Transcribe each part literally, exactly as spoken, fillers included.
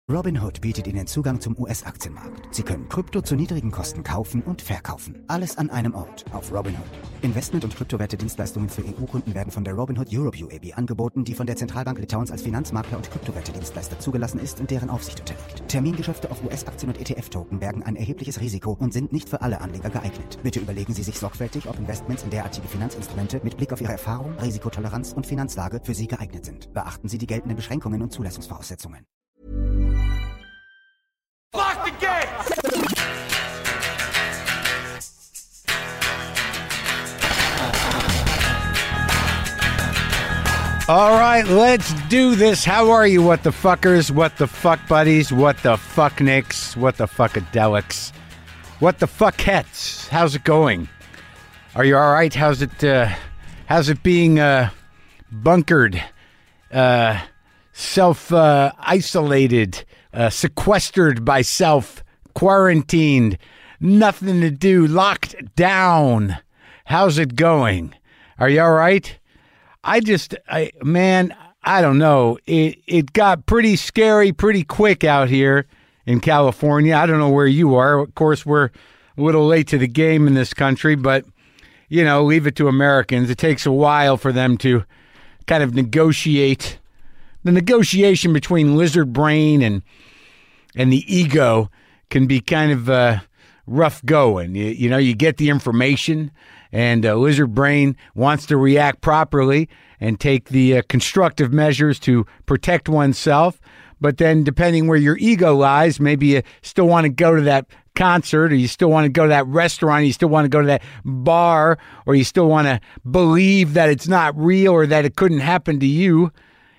Robinhood bietet Ihnen Zugang zum U S-Aktienmarkt. Sie können Krypto zu niedrigen Kosten kaufen und verkaufen. Alles an einem Ort auf Robinhood. Investment- und Kryptowerte-Dienstleistungen für E U-Kunden werden von der Robinhood Europe U A B angeboten, die von der Zentralbank Litauens als Finanzmakler und Kryptowerte-Dienstleister zugelassen ist und deren Aufsicht unterliegt. Termingeschäfte auf U S-Aktien und E T F-Token bergen ein erhebliches Risiko und sind nicht für alle Anleger geeignet. Bitte überlegen Sie sich sorgfältig, ob Investments in derartige Finanzinstrumente mit Blick auf Ihre Erfahrung, Risikotoleranz und Finanzlage für Sie geeignet sind. Beachten Sie die geltenden Beschränkungen und Zulassungsvoraussetzungen. Lock the gate! All right, let's do this. How are you, what the fuckers, what the fuck buddies, what the fucknicks, what the fuckadelics, what the fuckheads? How's it going? Are you all right? How's it, uh, how's it being, uh, bunkered, uh, self, uh, isolated, uh, sequestered by self, quarantined, nothing to do, locked down? How's it going? Are you all right? I just, I, man, I don't know. It it got pretty scary pretty quick out here in California. I don't know where you are. Of course, we're a little late to the game in this country, but, you know, leave it to Americans. It takes a while for them to kind of negotiate. The negotiation between lizard brain and and the ego can be kind of uh, rough going. You, you know, you get the information, and uh, lizard brain wants to react properly and take the uh, constructive measures to protect oneself. But then depending where your ego lies, maybe you still want to go to that concert, or you still want to go to that restaurant, or you still want to go to that bar, or you still want to believe that it's not real or that it couldn't happen to you.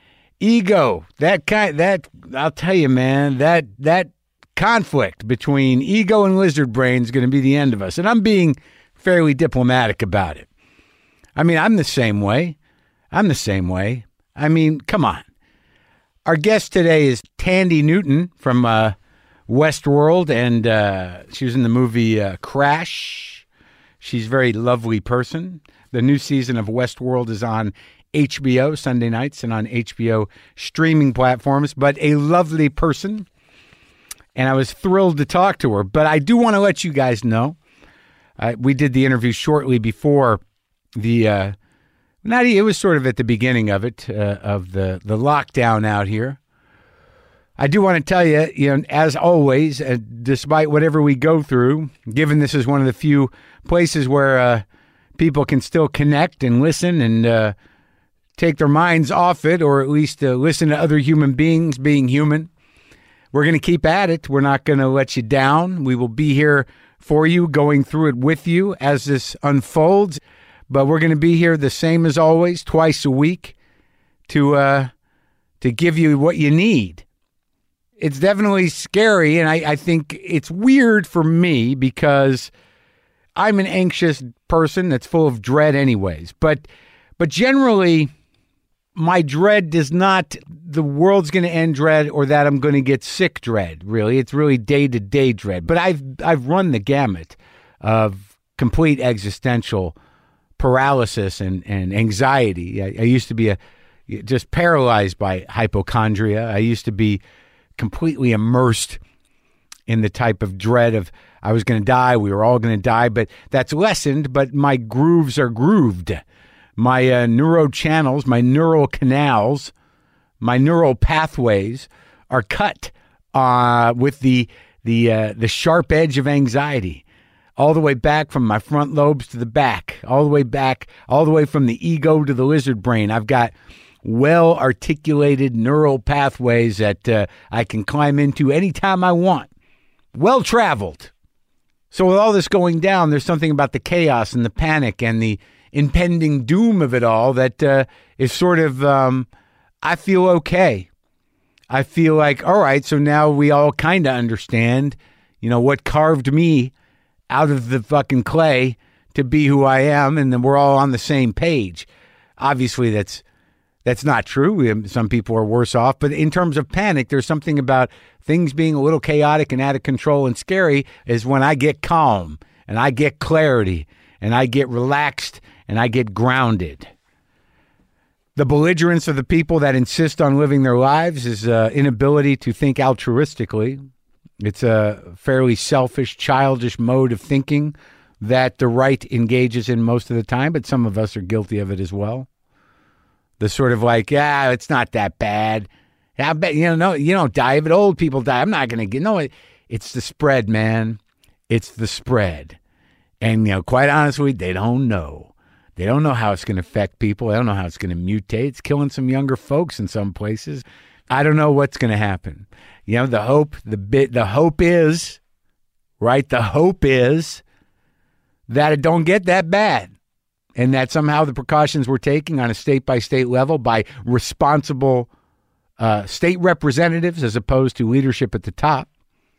Ego, that kind, that, I'll tell you, man, that, that conflict between ego and lizard brain is going to be the end of us. And I'm being fairly diplomatic about it. I mean, I'm the same way. I'm the same way. I mean, come on. Our guest today is Thandie Newton from uh, Westworld, and uh, she was in the movie uh, Crash. She's a very lovely person. The new season of Westworld is on H B O Sunday nights and on H B O streaming platforms, but a lovely person. And I was thrilled to talk to her. But I do want to let you guys know, uh, we did the interview shortly before the, uh, not it was sort of at the beginning of it, uh, of the, the lockdown out here. I do want to tell you, you know, as always, uh, despite whatever we go through, given this is one of the few places where uh, people can still connect and listen and uh, take their minds off it, or at least uh, listen to other human beings being human, we're going to keep at it. We're not going to let you down. We will be here for you, going through it with you as this unfolds. But we're going to be here the same as always, twice a week, to uh, to give you what you need. It's definitely scary, and I, I think it's weird for me because I'm an anxious person that's full of dread anyways. But but generally, my dread does not, the world's going to end dread or that I'm going to get sick dread, really. It's really day-to-day dread. But I've I've run the gamut of complete existential paralysis and, and anxiety. I, I used to be a just paralyzed by hypochondria. I used to be completely immersed in the type of dread of I was going to die, we were all going to die, but that's lessened, but my grooves are grooved. My uh, neuro channels, my neural canals, my neural pathways are cut uh, with the the uh, the sharp edge of anxiety, all the way back from my front lobes to the back, all the way back, all the way from the ego to the lizard brain. I've got well-articulated neural pathways that uh, I can climb into anytime I want. Well-traveled. So with all this going down, there's something about the chaos and the panic and the impending doom of it all that uh, is sort of, um, I feel okay. I feel like, all right, so now we all kind of understand, you know, what carved me out of the fucking clay to be who I am, and then we're all on the same page. Obviously, that's that's not true. Some people are worse off, but in terms of panic, there's something about things being a little chaotic and out of control and scary is when I get calm and I get clarity and I get relaxed and I get grounded. The belligerence of the people that insist on living their lives is uh, inability to think altruistically. It's a fairly selfish, childish mode of thinking that the right engages in most of the time, but some of us are guilty of it as well. The sort of like, yeah, it's not that bad. I bet, you know, no, you don't die of it. Old people die. I'm not going to get, no, it, it's the spread, man. It's the spread. And, you know, quite honestly, they don't know. They don't know how it's going to affect people. They don't know how it's going to mutate. It's killing some younger folks in some places. I don't know what's going to happen. You know, the hope, the bit, the hope is, right? The hope is that it don't get that bad, and that somehow the precautions we're taking on a state-by-state level by responsible uh, state representatives as opposed to leadership at the top,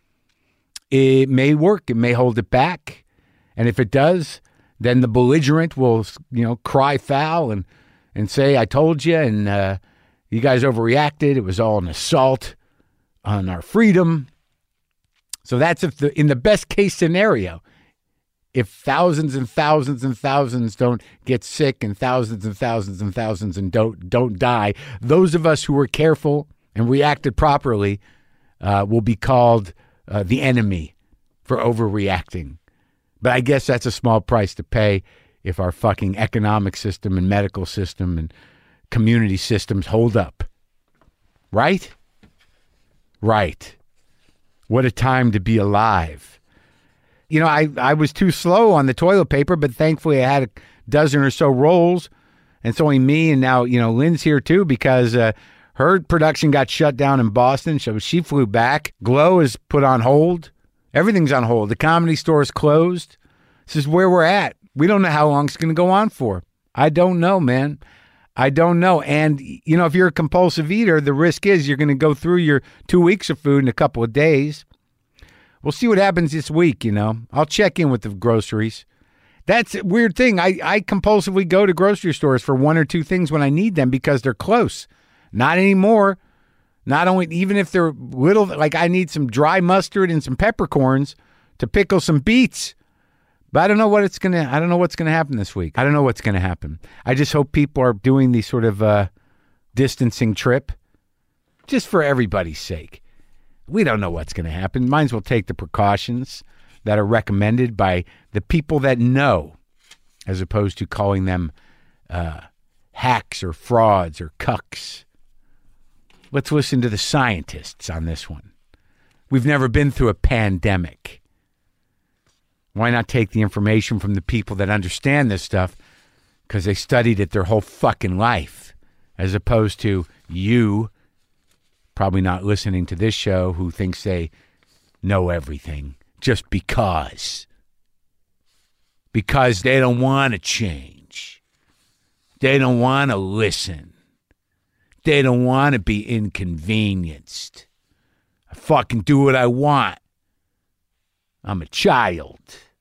it may work. It may hold it back. And if it does, then the belligerent will, you know, cry foul and, and say, I told you, and uh, you guys overreacted. It was all an assault on our freedom. So that's if the, in the best case scenario, if thousands and thousands and thousands don't get sick and thousands and thousands and thousands and don't don't die, those of us who were careful and reacted properly uh, will be called uh, the enemy for overreacting. But I guess that's a small price to pay if our fucking economic system and medical system and community systems hold up. Right? Right. What a time to be alive. You know, I, I was too slow on the toilet paper, but thankfully I had a dozen or so rolls. And it's only me, and now, you know, Lynn's here too, because uh, her production got shut down in Boston, so she flew back. Glow is put on hold. Everything's on hold. The Comedy Store is closed. This is where we're at. We don't know how long it's going to go on for. I don't know, man. I don't know. And, you know, if you're a compulsive eater, the risk is you're going to go through your two weeks of food in a couple of days. We'll see what happens this week, you know. I'll check in with the groceries. That's a weird thing. I, I compulsively go to grocery stores for one or two things when I need them because they're close. Not anymore. Not only, even if they're little, like I need some dry mustard and some peppercorns to pickle some beets. But I don't know what it's going to, I don't know what's going to happen this week. I don't know what's going to happen. I just hope people are doing the sort of uh, distancing trip just for everybody's sake. We don't know what's going to happen. Might as well take the precautions that are recommended by the people that know, as opposed to calling them uh, hacks or frauds or cucks. Let's listen to the scientists on this one. We've never been through a pandemic. Why not take the information from the people that understand this stuff because they studied it their whole fucking life, as opposed to you probably not listening to this show who thinks they know everything just because. Because they don't want to change. They don't want to listen. They don't want to be inconvenienced. I fucking do what I want. I'm a child.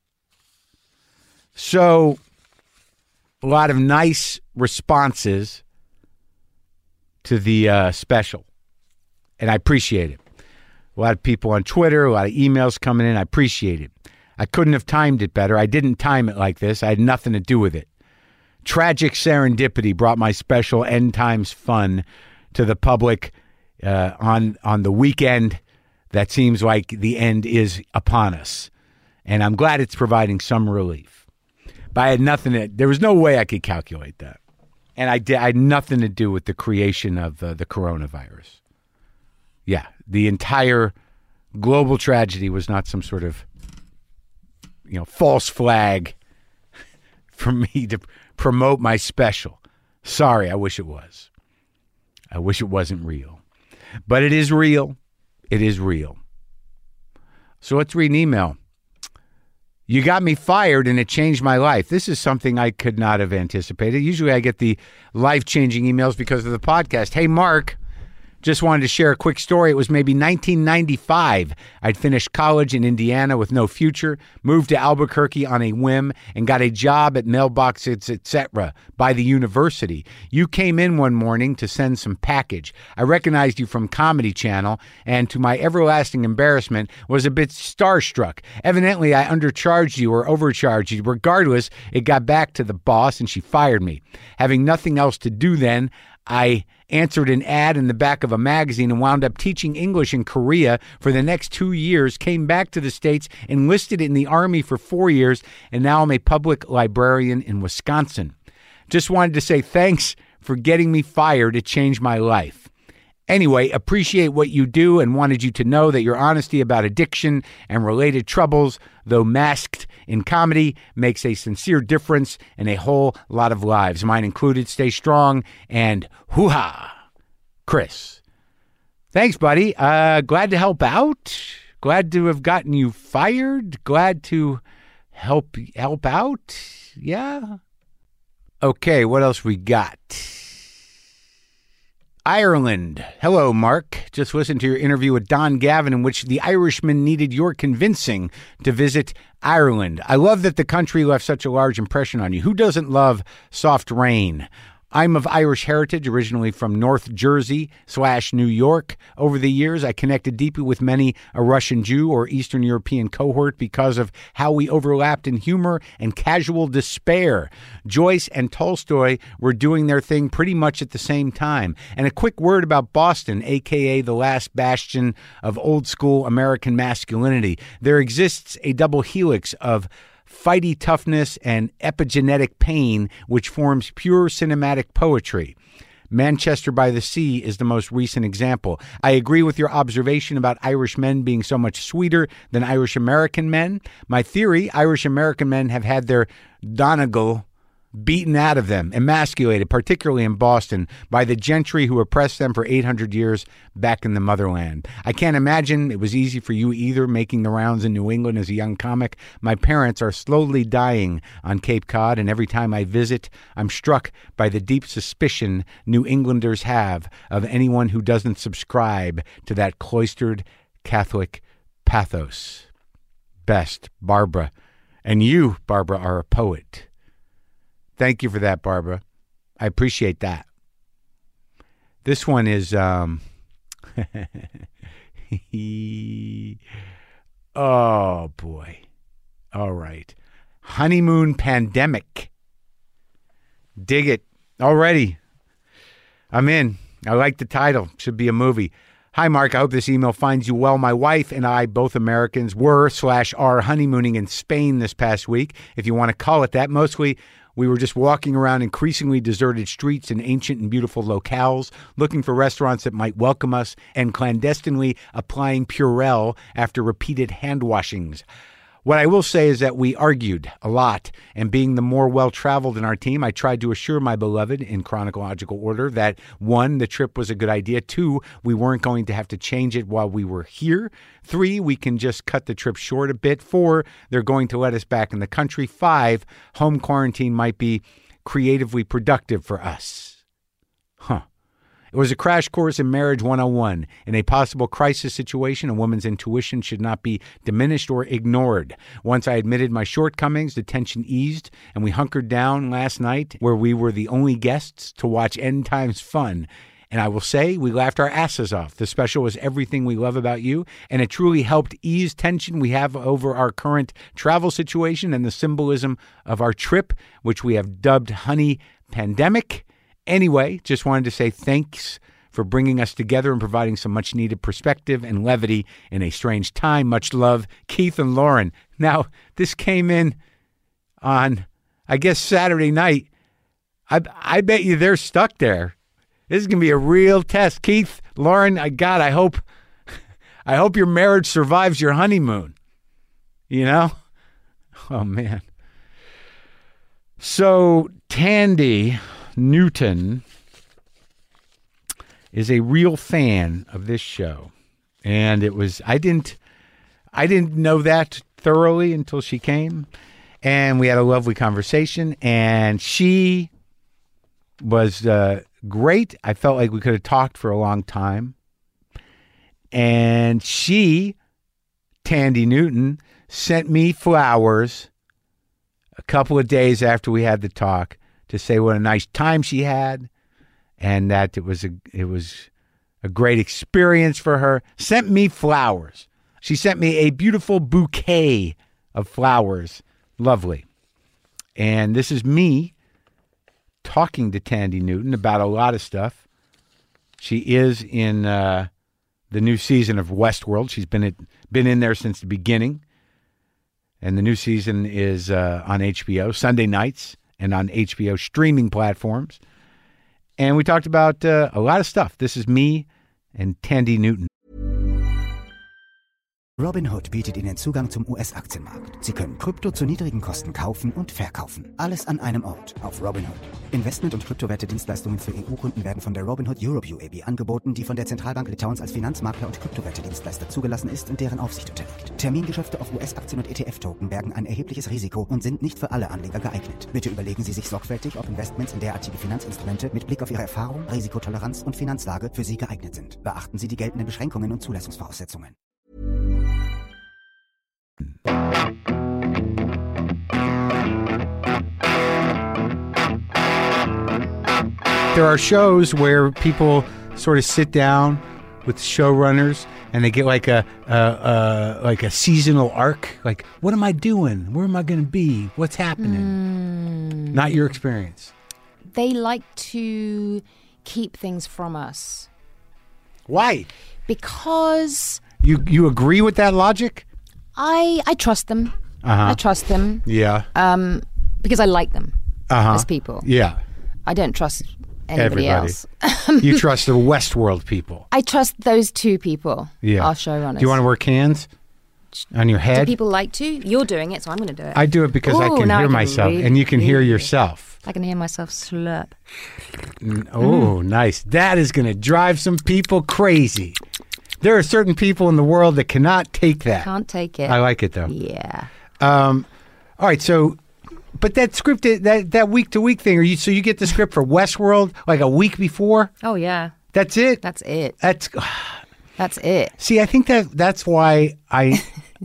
So, a lot of nice responses to the uh, special. And I appreciate it. A lot of people on Twitter, a lot of emails coming in. I appreciate it. I couldn't have timed it better. I didn't time it like this. I had nothing to do with it. Tragic serendipity brought my special End Times fun to the public uh, on on the weekend that seems like the end is upon us. And I'm glad it's providing some relief. But I had nothing to, there was no way I could calculate that. And I, did, I had nothing to do with the creation of uh, the coronavirus. Yeah, the entire global tragedy was not some sort of, you know, false flag for me to promote my special. Sorry, I wish it was. I wish it wasn't real. But it is real. It is real. So let's read an email. You got me fired and it changed my life. This is something I could not have anticipated. Usually I get the life-changing emails because of the podcast. Hey, Mark, Just wanted to share a quick story. It was maybe nineteen ninety-five. I'd finished college in Indiana with no future, moved to Albuquerque on a whim, and got a job at mailboxes, et cetera by the university. You came in one morning to send some package. I recognized you from Comedy Channel, and to my everlasting embarrassment, was a bit starstruck. Evidently, I undercharged you or overcharged you. Regardless, it got back to the boss, and she fired me. Having nothing else to do then, I answered an ad in the back of a magazine and wound up teaching English in Korea for the next two years, came back to the States, enlisted in the Army for four years, and now I'm a public librarian in Wisconsin. Just wanted to say thanks for getting me fired. It changed my life. Anyway, appreciate what you do and wanted you to know that your honesty about addiction and related troubles, though masked in comedy, makes a sincere difference in a whole lot of lives. Mine included. Stay strong and hoo-ha. Chris. Thanks, buddy. Uh, glad to help out. Glad to have gotten you fired. Glad to help help out. Yeah. Okay, what else we got? Ireland. Hello, Mark. Just listened to your interview with Don Gavin in which the Irishman needed your convincing to visit Ireland. I love that the country left such a large impression on you. Who doesn't love soft rain? I'm of Irish heritage, originally from North Jersey slash New York. Over the years, I connected deeply with many a Russian Jew or Eastern European cohort because of how we overlapped in humor and casual despair. Joyce and Tolstoy were doing their thing pretty much at the same time. And a quick word about Boston, a k a the last bastion of old-school American masculinity. There exists a double helix of fighty toughness and epigenetic pain, which forms pure cinematic poetry. Manchester by the Sea is the most recent example. I agree with your observation about Irish men being so much sweeter than Irish American men. My theory, Irish American men have had their Donegal beaten out of them, emasculated, particularly in Boston, by the gentry who oppressed them for eight hundred years back in the motherland. I can't imagine it was easy for you either, making the rounds in New England as a young comic. My parents are slowly dying on Cape Cod, and every time I visit, I'm struck by the deep suspicion New Englanders have of anyone who doesn't subscribe to that cloistered Catholic pathos. Best, Barbara. And you, Barbara, are a poet. Thank you for that, Barbara. I appreciate that. This one is, um, oh boy. All right. Honeymoon Pandemic. Dig it. Already. I'm in. I like the title. Should be a movie. Hi, Mark. I hope this email finds you well. My wife and I, both Americans, were slash are honeymooning in Spain this past week, if you want to call it that. Mostly, we were just walking around increasingly deserted streets in ancient and beautiful locales, looking for restaurants that might welcome us, and clandestinely applying Purell after repeated hand washings. What I will say is that we argued a lot, and being the more well-traveled in our team, I tried to assure my beloved, in chronological order, that one, the trip was a good idea. Two, we weren't going to have to change it while we were here. Three, we can just cut the trip short a bit. Four, they're going to let us back in the country. Five, home quarantine might be creatively productive for us. Huh. It was a crash course in Marriage one oh one. In a possible crisis situation, a woman's intuition should not be diminished or ignored. Once I admitted my shortcomings, the tension eased, and we hunkered down last night where we were the only guests to watch End Times Fun. And I will say, we laughed our asses off. The special was everything we love about you, and it truly helped ease tension we have over our current travel situation and the symbolism of our trip, which we have dubbed Honey Pandemic. Anyway, just wanted to say thanks for bringing us together and providing some much-needed perspective and levity in a strange time. Much love, Keith and Lauren. Now, this came in on, I guess, Saturday night. I, I bet you they're stuck there. This is going to be a real test. Keith, Lauren, I God, I hope, I hope your marriage survives your honeymoon. You know? Oh, man. So, Tandy Newton is a real fan of this show, and it was I didn't I didn't know that thoroughly until she came, and we had a lovely conversation, and she was uh, great. I felt like we could have talked for a long time. And she, Tandy Newton, sent me flowers a couple of days after we had the talk to say what a nice time she had and that it was a it was a great experience for her. Sent me flowers. She sent me a beautiful bouquet of flowers. Lovely. And this is me talking to Tandy Newton about a lot of stuff. She is in uh, the new season of Westworld. She's been at, been in there since the beginning. And the new season is uh, on H B O Sunday nights and on H B O streaming platforms. And we talked about uh, a lot of stuff. This is me and Tandy Newton. Robinhood bietet Ihnen Zugang zum U S-Aktienmarkt. Sie können Krypto zu niedrigen Kosten kaufen und verkaufen. Alles an einem Ort auf Robinhood. Investment- und Kryptowerte-Dienstleistungen für E U-Kunden werden von der Robinhood Europe U A B angeboten, die von der Zentralbank Litauens als Finanzmakler und Kryptowerte-Dienstleister zugelassen ist und deren Aufsicht unterliegt. Termingeschäfte auf U S-Aktien und E T F-Token bergen ein erhebliches Risiko und sind nicht für alle Anleger geeignet. Bitte überlegen Sie sich sorgfältig, ob Investments in derartige Finanzinstrumente mit Blick auf Ihre Erfahrung, Risikotoleranz und Finanzlage für Sie geeignet sind. Beachten Sie die geltenden Beschränkungen und Zulassungsvoraussetzungen. There are shows where people sort of sit down with showrunners and they get like a, a, a like a seasonal arc. Like, what am I doing? Where am I going to be? What's happening? Mm. Not your experience. They like to keep things from us. Why? Because You you agree with that logic? I I trust them. Uh-huh. I trust them. Yeah. Um, because I like them Uh-huh. as people. Yeah. I don't trust anybody Everybody. else. You trust the Westworld people. I trust those two people. Yeah. Our showrunners. Do you want to work hands on your Do head? people like to? You're doing it, so I'm going to do it. I do it because I Ooh, can now hear I can myself, really and you can hear hear you. yourself. I can hear myself slurp. Mm, Oh, nice. That is going to drive some people crazy. There are certain people in the world that cannot take that. Can't take it. I like it, though. Yeah. Um, all right, so, but that script, that that week to week thing, are you so you get the script for Westworld like a week before? Oh yeah. That's it. That's it. That's That's it. see, I think that that's why I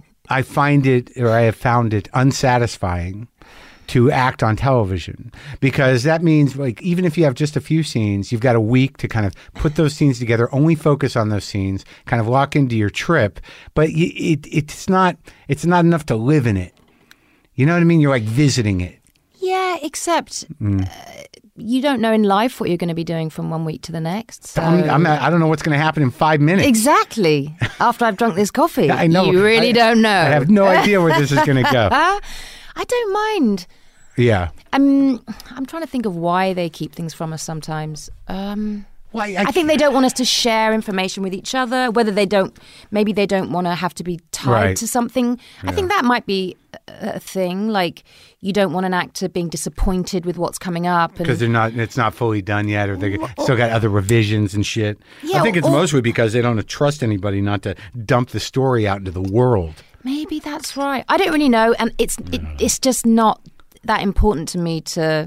I find it, or I have found it unsatisfying to act on television, because that means, like, even if you have just a few scenes, you've got a week to kind of put those scenes together, only focus on those scenes, kind of lock into your trip. But y it it's not it's not enough to live in it. You know what I mean? You're like visiting it. Yeah, except Mm. uh, you don't know in life what you're going to be doing from one week to the next. So. I'm, I'm not, I don't know what's going to happen in five minutes. Exactly. After I've drunk this coffee, I know. you really I, don't know. I have no idea where this is going to go. I don't mind. Yeah. I'm I'm trying to think of why they keep things from us sometimes. Um, Well, I, I think they don't want us to share information with each other. Whether they don't, maybe they don't want to have to be tied Right. to something. Yeah. I think that might be a a thing. Like you don't want an actor being disappointed with what's coming up, and because they're not, it's not fully done yet, or they still got other revisions and shit. Yeah, I think it's or- mostly because they don't trust anybody not to dump the story out into the world. maybe that's right. I don't really know, and it's it, it's just not that important to me to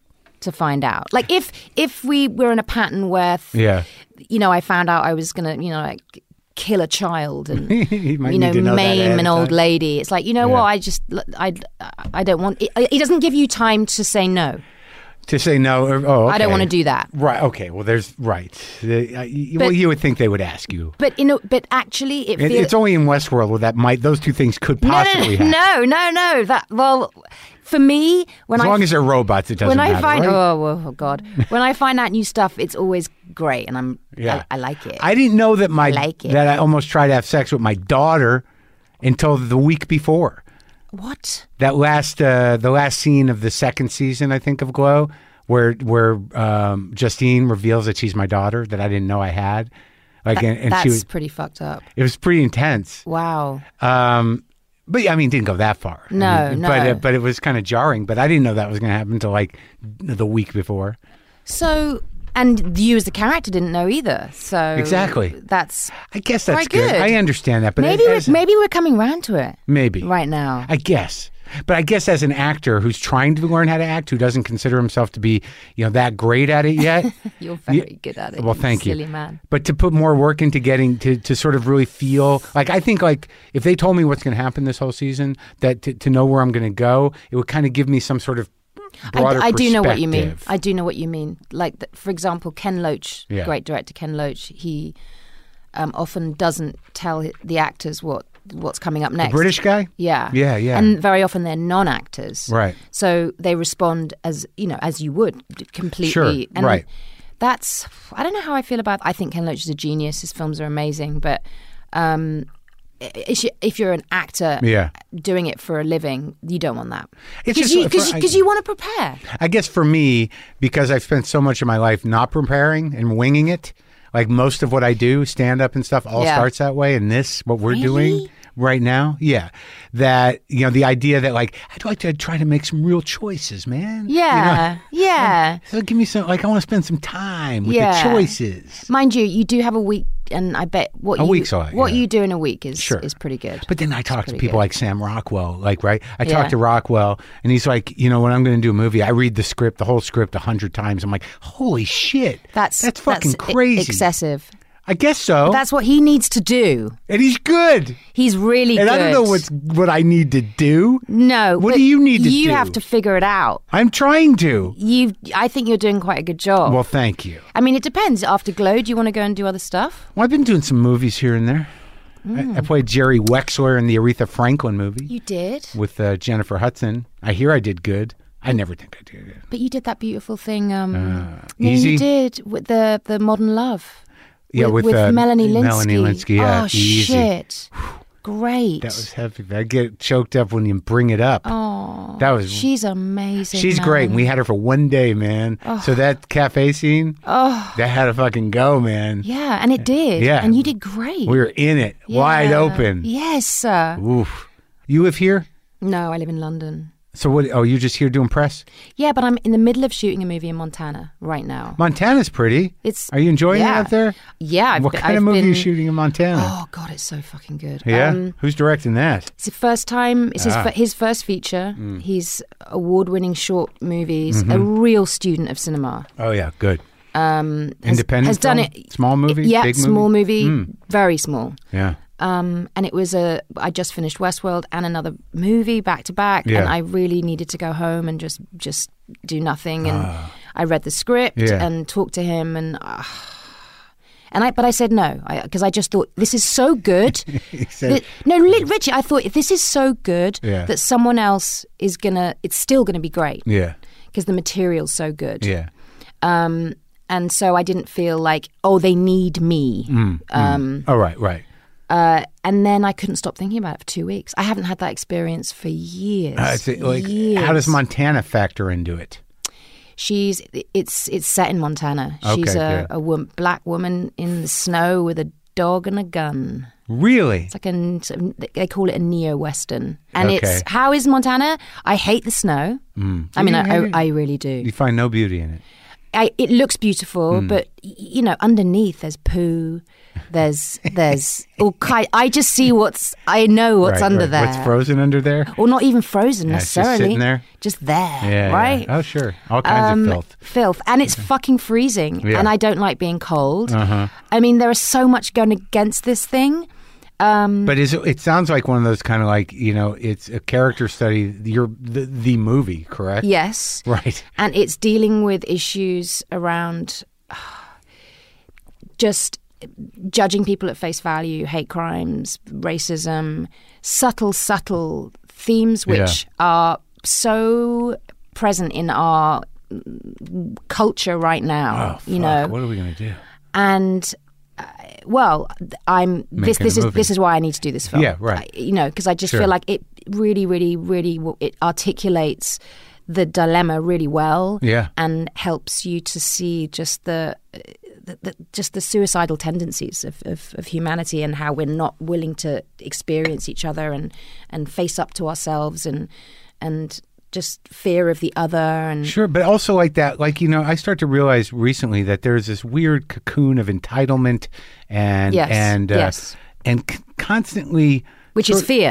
to find out. Like if if we were in a pattern where, Yeah. you know, I found out I was gonna, you know, like kill a child and You might you need know, to know that ahead maim of an old time. lady. It's like, you know Yeah. what? I just I I don't want. It, it doesn't give you time to say no. To say no, or, oh, okay. I don't want to do that. Right. Okay. Well, there's right. The- uh, y- well, But- you would think they would ask you. But you know, but actually, it, It, feels it's only in Westworld where that might those two things could no, no, possibly happen. no, no, no. That well, for me, when As I long as they're robots, it doesn't when I matter. find right? oh, oh god when I find out new stuff, it's always great, and I'm Yeah. I, I like it. I didn't know that my I like it. that I almost tried to have sex with my daughter until the week before. what? That last uh, the last scene of the second season, I think, of Glow, where where um, Justine reveals that she's my daughter that I didn't know I had. Like, and, and That's she was, pretty fucked up. it was pretty intense. Wow. Um, but I mean, it didn't go that far. I No, mean, no. But uh, but it was kind of jarring. But I didn't know that was going to happen until like the week before. So, and you as the character didn't know either. So Exactly. That's I guess that's Very good. I understand that, but maybe as- we're, as- maybe we're coming round to it maybe right now. I guess. But I guess as an actor who's trying to learn how to act, who doesn't consider himself to be, you know, that great at it yet. You're very good at it. Well, thank silly you. man. But to put more work into getting to, to sort of really feel like, I think like if they told me what's going to happen this whole season, that to, to know where I'm going to go, it would kind of give me some sort of broader I, I do know what you mean. perspective. I do know what you mean. Like, the, for example, Ken Loach, Yeah. great director Ken Loach, he um, often doesn't tell the actors what what's coming up next. British guy? Yeah. Yeah, yeah. And very often they're non-actors. Right. So they respond as, you know, as you would, completely. Sure, and right. That's, I don't know how I feel about, I think Ken Loach is a genius. His films are amazing. But um, if you- if you're an actor Yeah. doing it for a living, you don't want that. It's Because just- you, for- cause, I- 'cause you want to prepare. I guess for me, because I've spent so much of my life not preparing and winging it, like most of what I do, stand up and stuff, all Yeah. starts that way. And this, what we're Really? doing right now, yeah, that, you know, the idea that like, I'd like to try to make some real choices, man. You Yeah. know? Yeah. So give me some, like, I want to spend some time with Yeah. the choices. Mind you, you do have a week, and I bet what A you week's a lot, what yeah. you do in a week is Sure. is pretty good. But then I talk to pretty people good. like Sam Rockwell, like, right? I Yeah. talk to Rockwell, and he's like, you know, when I'm going to do a movie, I read the script, the whole script, a hundred times. I'm like, holy shit, That's that's fucking that's e- crazy. excessive. I guess so. But that's what he needs to do. And he's good. He's really And good. I don't know what's what I need to do. no. What but do you need to You do? have to figure it out. I'm trying to. You, I think you're doing quite a good job. Well, thank you. I mean, it depends. After Glow, do you want to go and do other stuff? Well, I've been doing some movies here and there. I, I played Jerry Wexler in the Aretha Franklin movie You did, with uh, Jennifer Hudson. I hear I did good. I never think I did good. but you did that beautiful thing. Um, Uh, no, Easy? you did with the the Modern Love. Yeah, with, with uh, Melanie Linsky. Melanie Linsky, yeah, Oh Easy. shit! Great. That was heavy. I get choked up when you bring it up. Oh, That was- She's amazing. She's man. great. And we had her for one day, man. So that cafe scene, Oh, that had to fucking go, man. yeah, and it did. Yeah. and you did great. We were in it, wide Yeah. open. Yes, sir. Oof. You live here? No, I live in London. So what? Oh, you're just here doing press? Yeah, but I'm in the middle of shooting a movie in Montana right now. Montana's pretty. It's Are you enjoying yeah. it out there? Yeah, I've, what been- kind I've of movie been, are you shooting in Montana? Oh God, it's so fucking good. yeah? Um, Who's directing that? it's the first time. It's his Ah. fir- his first feature. Mm. He's award-winning short movies. Mm-hmm. A real student of cinema. Oh, yeah, good. Um, has, Independent has done film? it. Small movie? Yeah, Big small movie? movie. Mm. Very small. Yeah. Um, and it was a. I just finished Westworld and another movie back to back, Yeah. and I really needed to go home and just just do nothing. And I read the script Yeah. and talked to him, and uh, and I. But I said no because I, I just thought this is so good. He said, that, no, li- Richie, I thought this is so good Yeah. that someone else is gonna. It's still gonna be great yeah, because the material's so good. yeah. Um, and so I didn't feel like, oh, they need me. Um, Oh, right, right. uh, and then I couldn't stop thinking about it for two weeks. I haven't had that experience for years. Uh, it's, like, years. how does Montana factor into it? She's it's it's set in Montana. She's Okay, a, good. a wo- black woman in the snow with a dog and a gun. Really? It's like a they call it a neo-western, and Okay. it's how is Montana? I hate the snow. Mm. I mean, You I, hate I, it? I really do. You find no beauty in it. I, it looks beautiful, Hmm. but y- you know, underneath there's poo. There's there's all kind. I just see what's. I know what's Right, under right. there. What's frozen under there? Or not even frozen Yeah, it's just necessarily. sitting there? Just there, Yeah, right? yeah. Oh, sure. All kinds Um, of filth. Filth. And it's fucking freezing. Yeah. And I don't like being cold. Uh-huh. I mean, there is so much going against this thing. Um, But is it, it sounds like one of those kind of like, you know, it's a character study. You're the, the movie, correct? yes. Right. And it's dealing with issues around uh, just judging people at face value, hate crimes, racism, subtle, subtle themes which are so present in our culture right now. Oh, fuck. you know, What are we going to do? and uh, well, I'm this. Making This a is movie. this is why I need to do this film. Yeah, right. I- you know, because I just Sure. feel like it really, really, really w- it articulates the dilemma really well. Yeah. and helps you to see just the. The, the, just the suicidal tendencies of, of, of humanity and how we're not willing to experience each other and, and face up to ourselves and and just fear of the other and Sure, but also like that, like, you know, I start to realize recently that there's this weird cocoon of entitlement and Yes, and uh, yes. and c- constantly, which is sort- fear.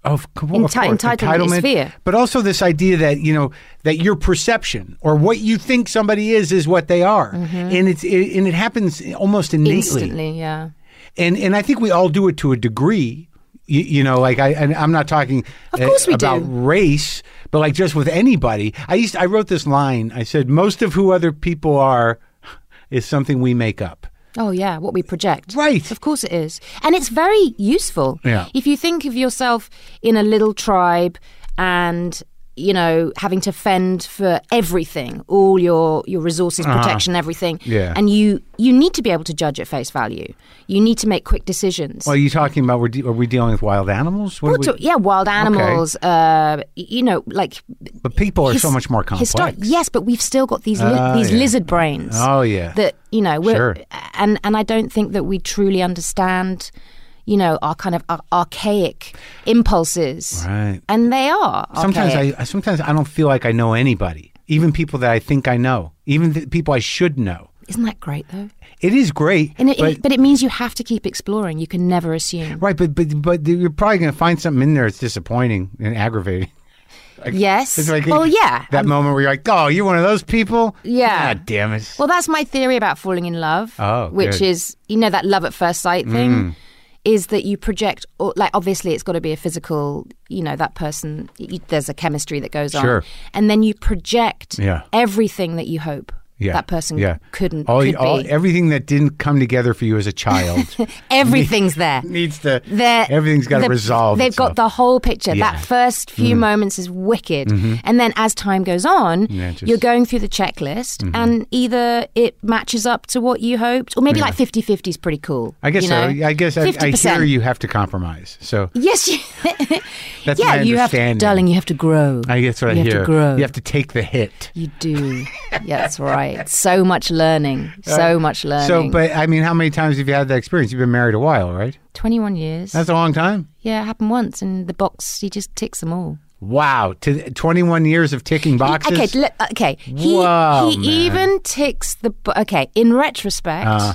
Of, of Enti- course, entitlement is fear. But also this idea that, you know, that your perception or what you think somebody is is what they are. Mm-hmm. And it's it, and it happens almost innately. Instantly, yeah. And and I think we all do it to a degree. You, you know, like I and I'm not talking Of course we about do. race, but like just with anybody. I used I wrote this line. I said most of who other people are is something we make up. Oh, yeah, what we project. Right. Of course it is. And it's very useful. Yeah. If you think of yourself in a little tribe and, you know, having to fend for everything, all your, your resources, protection, everything. Yeah. And you, you need to be able to judge at face value. You need to make quick decisions. Well, are you talking about, we're de- are we dealing with wild animals? What We're are we- talk- yeah, wild animals, uh, you know, like... But people are his- so much more complex. histori- yes, but we've still got these li- Ah, these yeah. lizard brains. Oh, yeah. That, you know, we're... Sure. And, and I don't think that we truly understand, you know, our kind of ar- archaic impulses. Right. And they are Sometimes archaic. I sometimes I don't feel like I know anybody, even people that I think I know, even the people I should know. Isn't that great, though? It is great, And it, but, it, but it means you have to keep exploring. You can never assume. right, but but but you're probably going to find something in there that's disappointing and aggravating. Like, Yes. it's like Well, yeah. that moment where you're like, oh, you're one of those people. Yeah. God damn it. Well, that's my theory about falling in love. Oh, which good. Mm. is, you know, that love at first sight thing. Is that you project, or, like, obviously it's got to be a physical, you know, that person, you, there's a chemistry that goes Sure. on. And then you project Yeah. everything that you hope yeah. that person yeah. couldn't, all, could all, be. everything that didn't come together for you as a child Everything's there. needs to. They're- everything's got to the- resolve. They've itself. got the whole picture. Yeah. That first few moments is wicked. And then as time goes on, Yeah, just- you're going through the checklist and either it matches up to what you hoped, or maybe like fifty-fifty is pretty cool. I guess you so. know? I guess I, I fifty percent. hear you have to compromise. So Yes, you, that's yeah, my you have to, understanding. darling, you have to grow. I guess what you I have hear. to grow. You have to take the hit. You do. Yeah, that's right. So much learning. So much learning. So, but I mean, how many times have you had that experience? You've been married a while, right? twenty-one years. That's a long time. yeah, it happened once, and the box, he just ticks them all. Wow, to twenty-one years of ticking boxes. Okay, look, okay. He Whoa, he man. even ticks the bo- okay. In retrospect, Uh.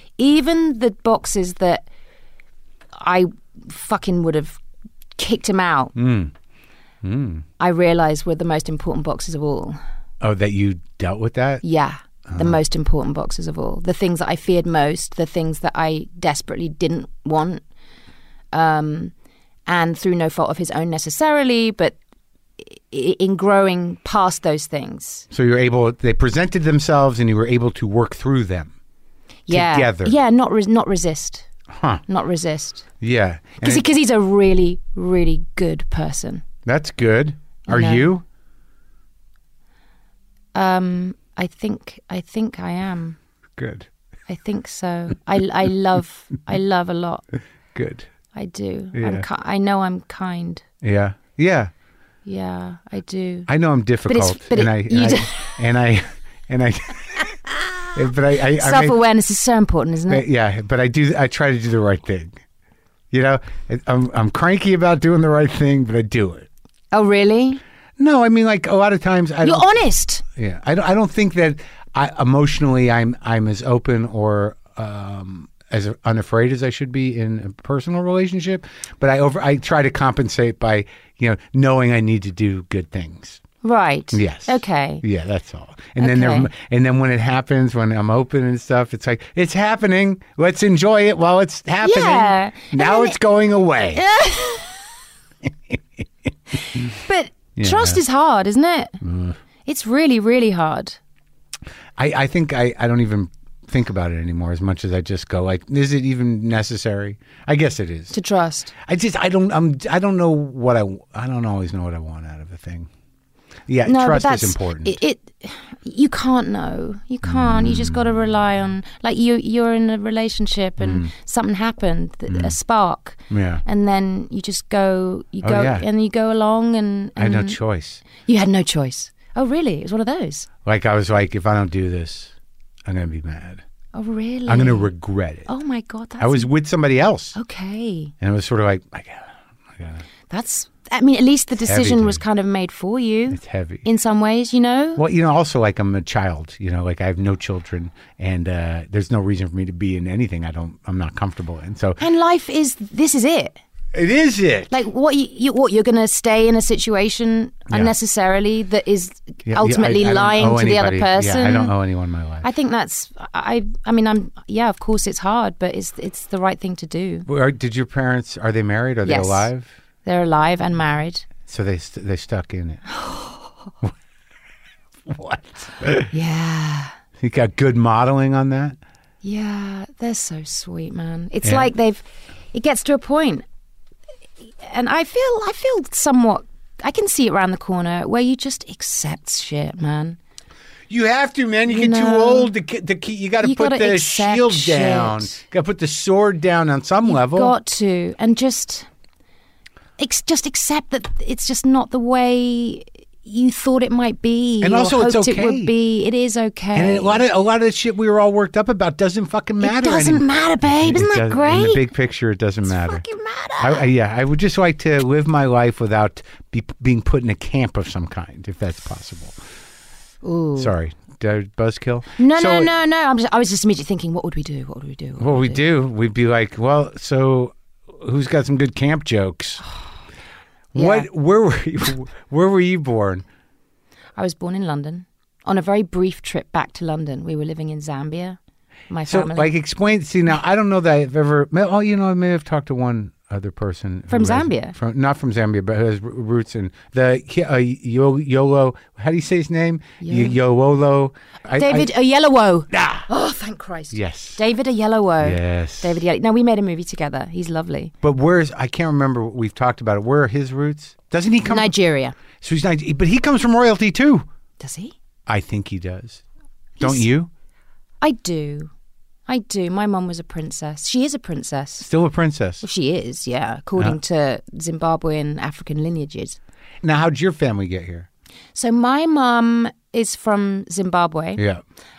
even the boxes that I fucking would have kicked him out, Mm. Mm. I realised were the most important boxes of all. Oh, that you dealt with that? Yeah, Uh-huh. the most important boxes of all. The things that I feared most, the things that I desperately didn't want, um, and through no fault of his own necessarily, but i- in growing past those things. So you were able. They presented themselves, and you were able to work through them. Yeah, Together. yeah, not res- not resist, Huh? not resist, Yeah. And because it- he's a really, really good person. that's good. Are know. you? Um, I think, I think I am. Good. I think so. I, I love, I love a lot. Good. I do. Yeah. I'm ki- I know I'm kind. Yeah. Yeah. Yeah, I do. I know I'm difficult, but and, it- I, you and, do- I, and I and I but I, I, I may- Self-awareness is so important, isn't it? yeah, but I do. I try to do the right thing. You know, I'm I'm cranky about doing the right thing, but I do it. Oh, really? No, I mean, like a lot of times I You're don't. honest. Yeah, I don't. I don't think that I, emotionally I'm I'm as open or um, as unafraid as I should be in a personal relationship. But I over I try to compensate by you know knowing I need to do good things. Right. Yes. Okay. Yeah, that's all. And then Okay. there, and then when it happens, when I'm open and stuff, it's like it's happening. Let's enjoy it while it's happening. Yeah. And Now then it's going away. But Yeah. trust is hard, isn't it? It's really, really hard. I, I think I, I don't even think about it anymore as much as I just go like, is it even necessary? I guess it is. To trust. I just I don't I'm I don't know what I I don't always know what I want out of a thing. Yeah, No, trust but that's, is important. It, it you can't know. You can't. You just got to rely on, like, you you're in a relationship and something happened, th- a spark, yeah. and then you just go, you Oh, go, yeah. and you go along, and, I had and no choice. you had no choice. Oh, really? It was one of those. Like I was like, if I don't do this, I'm gonna be mad. Oh, really? I'm gonna regret it. Oh my God, that's I was with somebody else, okay. and it was sort of like, I gotta, I gotta. That's. I mean, at least the heavy, decision was dude. kind of made for you It's heavy. in some ways, you know. Well, you know, also like I'm a child. You know, like I have no children, and uh, there's no reason for me to be in anything I don't, I'm not comfortable in. So And life is. This is it. It is it. Like, what you, you what you're going to stay in a situation Yeah. unnecessarily that is Yeah, ultimately yeah, I- I don't lying owe to the anybody. other person. Yeah, I don't owe anyone my life. I think that's I. I mean, I'm yeah. Of course, it's hard, but it's it's the right thing to do. Well, are- did your parents? Are they married? Are they Yes. alive? They're alive and married. So they st- they stuck in it. What? Yeah. You got good modeling on that? Yeah, they're so sweet, man. It's Yeah. like they've. It gets to a point, and I feel I feel somewhat. I can see it around the corner where you just accept shit, man. You have to, man. You, You get too know, old to, ki- to keep. You got to you put gotta the accept shield shit. down. Got to put the sword down on some You've level. got to, and just, ex- just accept that it's just not the way you thought it might be, And or also it's hoped okay. it would be. It is okay. and a lot of a lot of the shit we were all worked up about doesn't fucking matter It doesn't anymore. matter, babe. Isn't It that doesn't- great? In the big picture, it doesn't It's matter. fucking matter. I, I, yeah, I would just like to live my life without be, being put in a camp of some kind, if that's possible. Ooh. Sorry, did I buzzkill? No, So- no, no, no. I'm just, I was just immediately thinking, what would we do? What would we do? What What would we do, we'd be like, well, so who's got some good camp jokes? Yeah. What? Where were you, where were you born? I was born in London. On a very brief trip back to London, we were living in Zambia. My So, family like, explain. See, now I don't know that I've ever. Oh, you know, I may have talked to one other person who From has- Zambia? from not from Zambia, but who has r- roots in the uh, Yo- Yolo. How do you say his name? Yo- Yolo. I- David I, Oyelowo. ah, Oh, thank Christ. yes. David Oyelowo. Yes. David Oyelowo. Now, we made a movie together. He's lovely. But where's? I can't remember. We've talked about it. Where are his roots? Doesn't he come? Nigeria. So he's Niger- but he comes from royalty too. Does he? I think he does. Don't He's- you? I do. I do. My mum was a princess. She is a princess. Still a princess. Well, she is, yeah, according to Zimbabwean African lineages. Now, how'd your family get here? So my mum is from Zimbabwe. Yeah.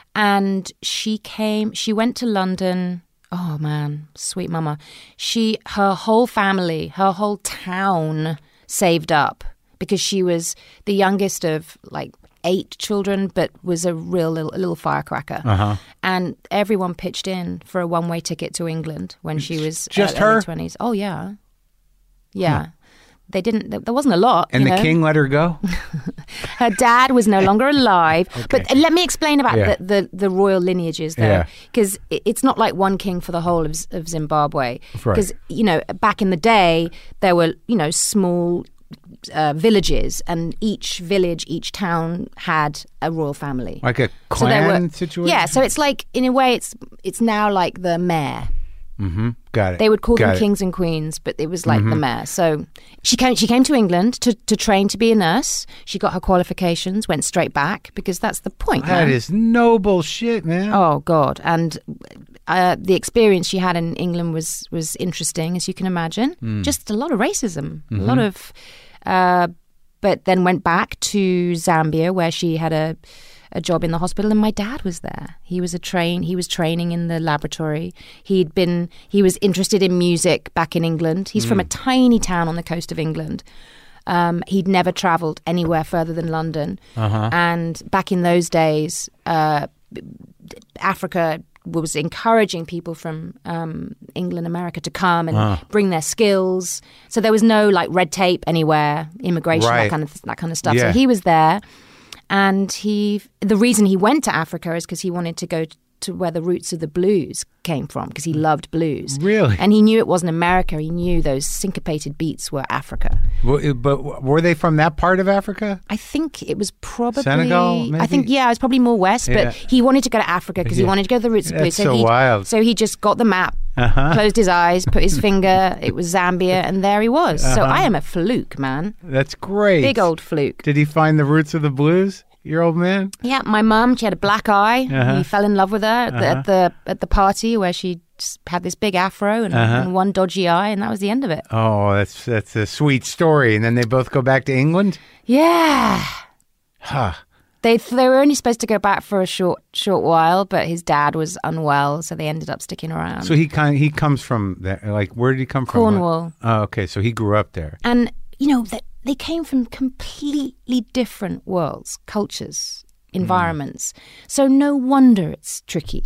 And she came, she went to London. Oh man, sweet mama. She, her whole family, her whole town saved up because she was the youngest of like eight children, but was a real little, a little firecracker. Uh-huh. And everyone pitched in for a one-way ticket to England when she was Just uh, her? early twenties. Oh yeah. Yeah. They didn't, there wasn't a lot. And you the know? king let her go? Her dad was no longer alive. But let me explain about Yeah. the, the, the royal lineages, though, Yeah. because it's not like one king for the whole of, of Zimbabwe. Right. Because, you know, back in the day, there were, you know, small uh, villages, and each village, each town had a royal family. Like a So there clan were- situation? Yeah, so it's like, in a way, it's it's now like the mayor. Mm-hmm. Got it. They would call Got them it. kings and queens, but it was like the mayor. So she came. She came to England to, to train to be a nurse. She got her qualifications, went straight back because that's the point. That man. is noble shit, man. Oh God! And uh, the experience she had in England was was interesting, as you can imagine. Hmm. Just a lot of racism, Mm-hmm. a lot of. Uh, but then went back to Zambia, where she had a. a job in the hospital, and my dad was there. He was a train. He was training in the laboratory. He'd been. He was interested in music back in England. He's from a tiny town on the coast of England. Um, he'd never travelled anywhere further than London. Uh-huh. And back in those days, uh, Africa was encouraging people from um, England, America to come and Ah. bring their skills. So there was no like red tape anywhere, immigration, Right. that kind of that kind of stuff. Yeah. So he was there. And he, the reason he went to Africa is because he wanted to go to where the roots of the blues came from, because he loved blues. Really? And he knew it wasn't America. He knew those syncopated beats were Africa. Well, it- but were they from that part of Africa? I think it was probably Senegal, maybe? I think yeah, it was probably more west, Yeah. but he wanted to go to Africa because Yeah. he wanted to go to the roots of blues. That's so he, wild. So he just got the map, Uh-huh. closed his eyes, put his finger. It was Zambia, and there he was. So Uh-huh. I am a fluke, man. That's great. Big old fluke. Did he find the roots of the blues, your old man? Yeah, my mum, she had a black eye. Uh-huh. He fell in love with her at, the, at the at the party where she just had this big afro and, Uh-huh. and one dodgy eye, and that was the end of it. Oh, that's that's a sweet story. And then they both go back to England? Yeah. Huh. They they were only supposed to go back for a short short while, but his dad was unwell, so they ended up sticking around. So he kind he comes from there. Like, where did he come from? Cornwall. Oh, okay. So he grew up there. And, you know, they, they came from completely different worlds, cultures, environments. So no wonder it's tricky.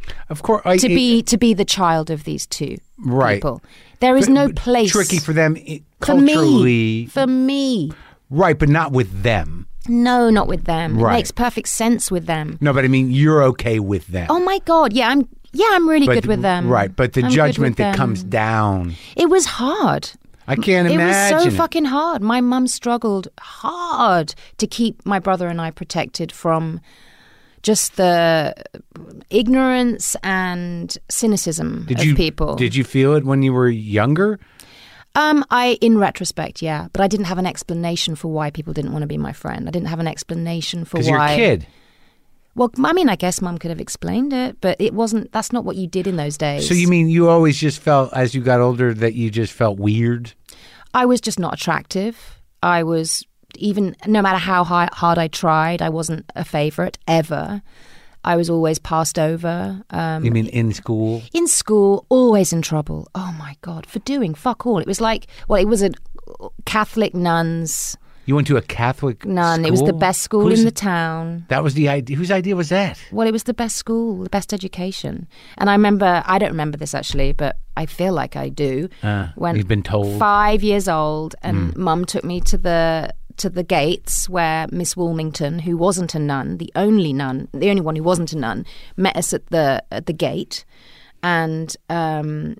Of course, I, to it, be to be the child of these two right. people. There is but, no but place tricky for them it, for culturally. me. For me, right, but not with them. no, not with them. Right. It makes perfect sense with them. No, but I mean, you're okay with them. Oh my God, yeah, I'm yeah, I'm really but, good with them. Right, but the I'm good judgment with that them. comes down, It was hard. I can't It imagine. was so it. fucking hard. My mum struggled hard to keep my brother and I protected from just the ignorance and cynicism Did of you, people. Did you feel it when you were younger? Um, I, in retrospect, yeah, but I didn't have an explanation for why people didn't want to be my friend. I didn't have an explanation for why. Because you're a kid. Well, I mean, I guess Mum could have explained it, but it wasn't. That's not what you did in those days. So you mean you always just felt, as you got older, that you just felt weird? I was just not attractive. I was, even no matter how high, hard I tried, I wasn't a favorite ever. I was always passed over. Um, You mean in school? in school, always in trouble. Oh my God, for doing fuck all. It was like, well, it was a Catholic nuns. You went to a Catholic None. school? It was the best school Who's- in the town. That was the idea. Whose idea was that? Well, it was the best school, the best education. And I remember, I don't remember this actually, but I feel like I do. Uh, when you've been told. Five years old, and Mum took me to the to the gates where Miss Wilmington, who wasn't a nun, the only nun, the only one who wasn't a nun, met us at the at the gate, and um,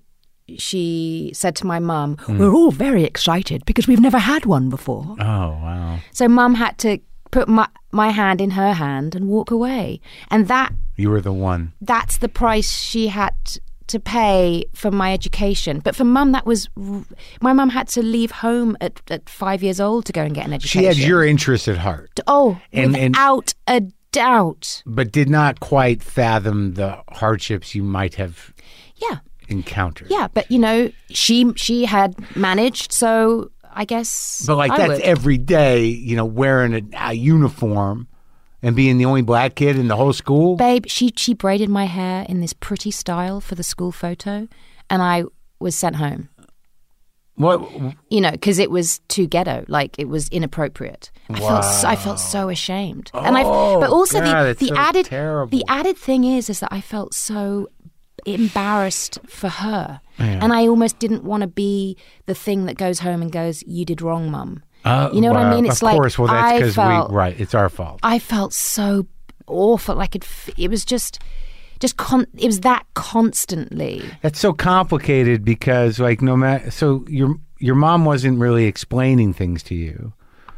she said to my mum, "We're all very excited because we've never had one before." Oh, wow. So Mum had to put my my hand in her hand and walk away, and that You were the one. that's the price she had to pay for my education. But for Mum, that was r- my mum had to leave home at, at five years old to go and get an education. She had your interest at heart, oh, And- and- without a doubt. but did not quite fathom the hardships you might have Yeah, encountered. yeah. But you know, she she had managed, so I guess. But like I that's would. every day, you know, wearing a, a uniform and being the only black kid in the whole school. Babe, she she braided my hair in this pretty style for the school photo, and I was sent home. What? You know, because it was too ghetto, like it was inappropriate. I felt so, I felt so ashamed, and I. But also God, the it's the so added terrible. the added thing is is that I felt so embarrassed for her, Yeah. and I almost didn't want to be the thing that goes home and goes, "You did wrong, Mum." Uh, You know what I well, mean? It's of like course. Well, that's I because felt- we right. It's our fault. I felt so awful. Like it, f- it was just, just con- it was that constantly. That's so complicated because, like, no matter. So your your mom wasn't really explaining things to you.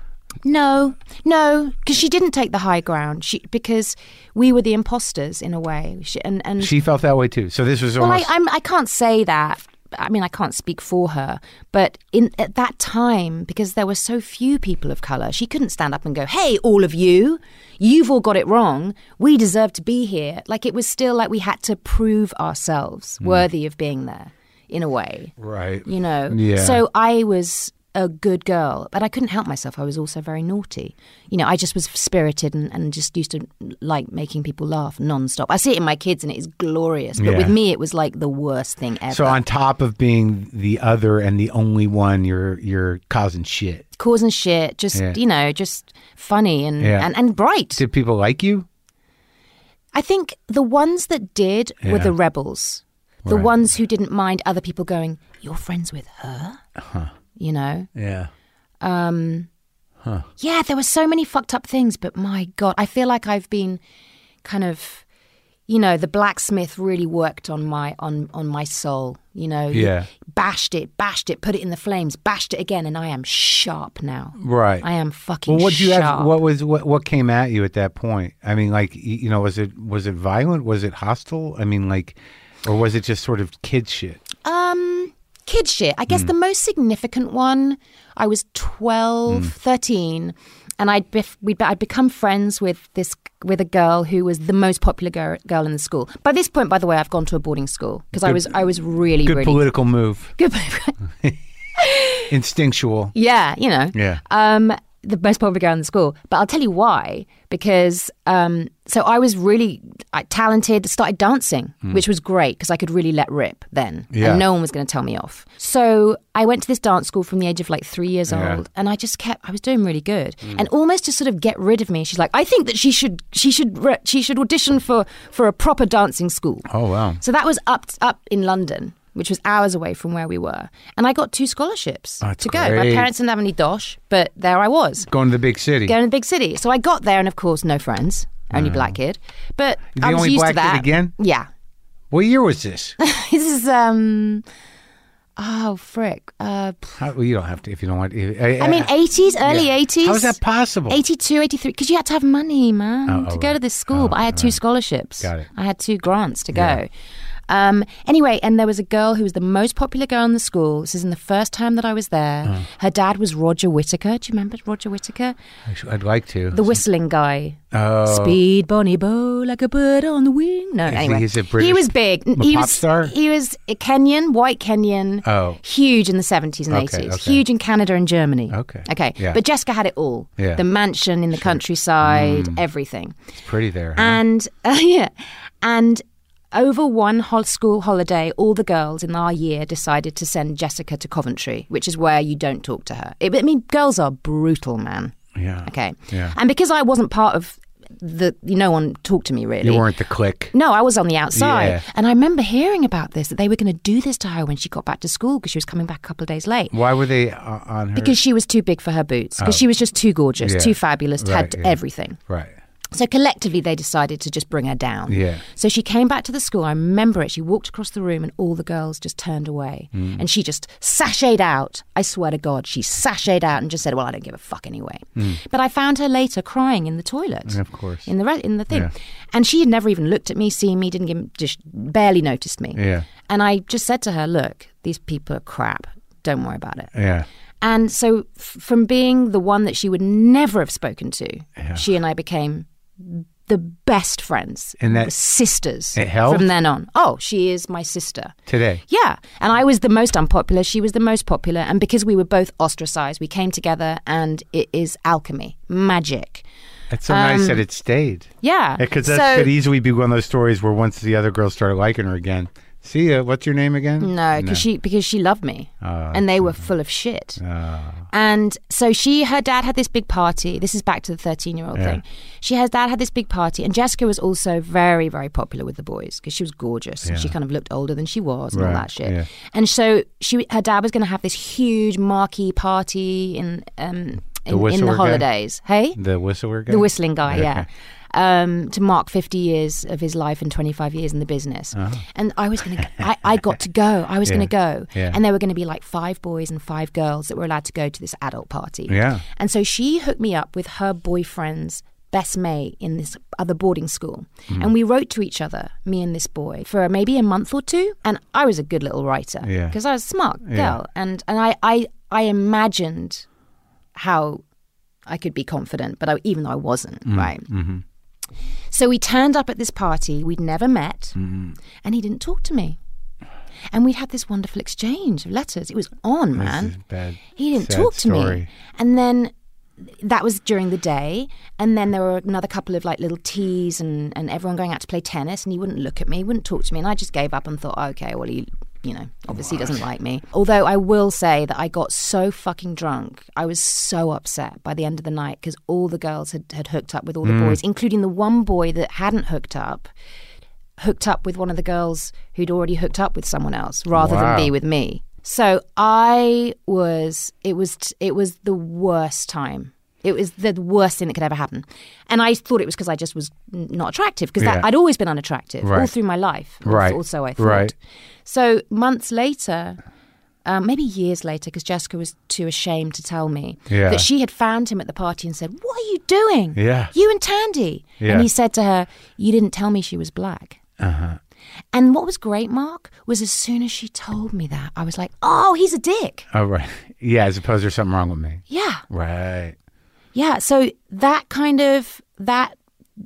No, no, because she didn't take the high ground. She because we were the imposters in a way, she, and and She felt that way too. So this was well, I almost. I'm, I can't say that. I mean, I can't speak for her, but in at that time, because there were so few people of color, she couldn't stand up and go, "Hey, all of you, you've all got it wrong. We deserve to be here." Like it was still like we had to prove ourselves worthy of being there, in a way. right. You know. Yeah. So I was a good girl, but I couldn't help myself. I was also very naughty. You know, I just was spirited and, and just used to like making people laugh nonstop. I see it in my kids and it is glorious, but Yeah. with me it was like the worst thing ever. So on top of being the other and the only one, you're you're causing shit. Causing shit, just, Yeah. you know, just funny and, Yeah. and, and bright. Did people like you? I think the ones that did were Yeah. the rebels. The Right. ones who didn't mind other people going, "You're friends with her?" Uh-huh. You know? Yeah. Um, Yeah, there were so many fucked up things, but my God, I feel like I've been kind of, you know, the blacksmith really worked on my on on my soul. You know, He Yeah. bashed it, bashed it, put it in the flames, bashed it again, and I am sharp now. Right. I am fucking. Well, what you sharp. have? What was what? What came at you at that point? I mean, like, y- you know, was it was it violent? Was it hostile? I mean, like, or was it just sort of kid shit? Um, kid shit. I guess Hmm. the most significant one, I was twelve, Hmm. thirteen, and I'd, bef- we'd, I'd become friends with this with a girl who was the most popular girl, girl in the school. By this point, by the way, I've gone to a boarding school because I Good- was I was really, Good really political move. good. Instinctual. Yeah, you know. Yeah. Um, the most popular girl in the school. But I'll tell you why. Because um, so I was really uh, talented, started dancing, mm. which was great because I could really let rip then. Yeah. And no one was going to tell me off. So I went to this dance school from the age of like three years yeah. old. And I just kept, I was doing really good. Mm. And almost to sort of get rid of me, she's like, I think that she should, she should, re- she should audition for, for a proper dancing school. Oh, wow. So that was up, up in London, which was hours away from where we were. And I got two scholarships oh, to great. go. My parents didn't have any dosh, but there I was. Going to the big city. Going to the big city. So I got there and, of course, no friends. Only uh, black kid. But the I was only used black to that. Kid again? Yeah. What year was this? This is, um... Oh, frick. Uh, How, well, you don't have to if you don't want to. I mean, eighties, early yeah. eighties. How is that possible? eighty-two, eighty-three. Because you had to have money, man, oh, to oh, go right. to this school. Oh, but I had two right. scholarships. Got it. I had two grants to go. Yeah. Um, anyway, and there was a girl who was the most popular girl in the school. This is in the first time that I was there. Uh. Her dad was Roger Whittaker. Do you remember Roger Whittaker? I'd like to. The whistling guy. Oh. Speed, Bonnie Bo, like a bird on the wing. No, Is anyway. He, he's a British, he was big. A he pop was, star? He was a Kenyan, white Kenyan. Oh. Huge in the seventies and Okay, eighties. okay. Huge in Canada and Germany. Okay. Okay. Yeah. But Jessica had it all. Yeah. The mansion in the sure. countryside, mm. everything. It's pretty there. Huh? And, uh, yeah. And over one hol- school holiday, all the girls in our year decided to send Jessica to Coventry, which is where you don't talk to her. It, I mean, girls are brutal, man. Yeah. Okay. Yeah. And because I wasn't part of the, no one talked to me really. You weren't the clique. No, I was on the outside. Yeah. And I remember hearing about this, that they were going to do this to her when she got back to school because she was coming back a couple of days late. Why were they uh, on her? Because she was too big for her boots. Because Oh. she was just too gorgeous, Yeah. too fabulous, Right, had yeah. everything. Right. So collectively, they decided to just bring her down. Yeah. So she came back to the school. I remember it. She walked across the room and all the girls just turned away. Mm. And she just sashayed out. I swear to God, she sashayed out and just said, well, I don't give a fuck anyway. Mm. But I found her later crying in the toilet. Of course. In the re- in the thing. Yeah. And she had never even looked at me, seen me, didn't give, just barely noticed me. Yeah. And I just said to her, look, these people are crap. Don't worry about it. Yeah. And so f- from being the one that she would never have spoken to, Yeah. she and I became the best friends, And that- sisters It helped? from then on. Oh, she is my sister. Today. Yeah. And I was the most unpopular. She was the most popular. And because we were both ostracized, we came together and it is alchemy, magic. It's so nice Um, that it stayed. Yeah. Because that So- could easily be one of those stories where once the other girls started liking her again. See ya. What's your name again? No, because she because she loved me, Oh, and they were full of shit. Oh. And so she, her dad had this big party. This is back to the thirteen-year-old Yeah. thing. She, her dad had this big party, and Jessica was also very, very popular with the boys because she was gorgeous and Yeah. she kind of looked older than she was and Right, all that shit. yeah. And so she, her dad was going to have this huge marquee party in um in, in whistler the guy? holidays. Hey, The whistler guy? the whistling guy, Okay. yeah. Um, to mark fifty years of his life and twenty-five years in the business. Uh-huh. And I was going to, I, I got to go. I was Yeah. going to go. Yeah. And there were going to be like five boys and five girls that were allowed to go to this adult party. Yeah. And so she hooked me up with her boyfriend's best mate in this other boarding school. Mm. And we wrote to each other, me and this boy, for maybe a month or two. And I was a good little writer Yeah. because I was a smart girl. Yeah. And, and I, I, I imagined how I could be confident, but I, even though I wasn't, Mm. right? Mm-hmm. So we turned up at this party. We'd never met, Mm-hmm. and he didn't talk to me. And we'd had this wonderful exchange of letters. It was on, man. This is bad. He didn't sad talk to story. me. And then that was during the day. And then there were another couple of like little teas and, and everyone going out to play tennis. And he wouldn't look at me, he wouldn't talk to me. And I just gave up and thought, okay, well, he, you know, obviously doesn't like me. Although I will say that I got so fucking drunk. I was so upset by the end of the night because all the girls had, had hooked up with all the Mm. boys, including the one boy that hadn't hooked up. Hooked up with one of the girls who'd already hooked up with someone else rather Wow. than be with me. So I was, it was, it was the worst time. It was the worst thing that could ever happen. And I thought it was because I just was n- not attractive because Yeah. I'd always been unattractive all Right. through my life. Right. Also, I thought. Right. So months later, um, maybe years later, because Jessica was too ashamed to tell me, Yeah. that she had found him at the party and said, "What are you doing? Yeah. You and Tandy." Yeah. And he said to her, "You didn't tell me she was black." Uh-huh. And what was great, Mark, was as soon as she told me that, I was like, "Oh, he's a dick." Oh, right. Yeah, as opposed to there's something wrong with me. Yeah. Right. Yeah, so that kind of that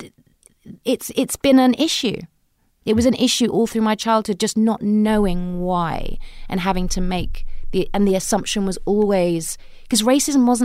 it's it's been an issue. It was an issue all through my childhood, just not knowing why and having to make the and the assumption was always because racism wasn't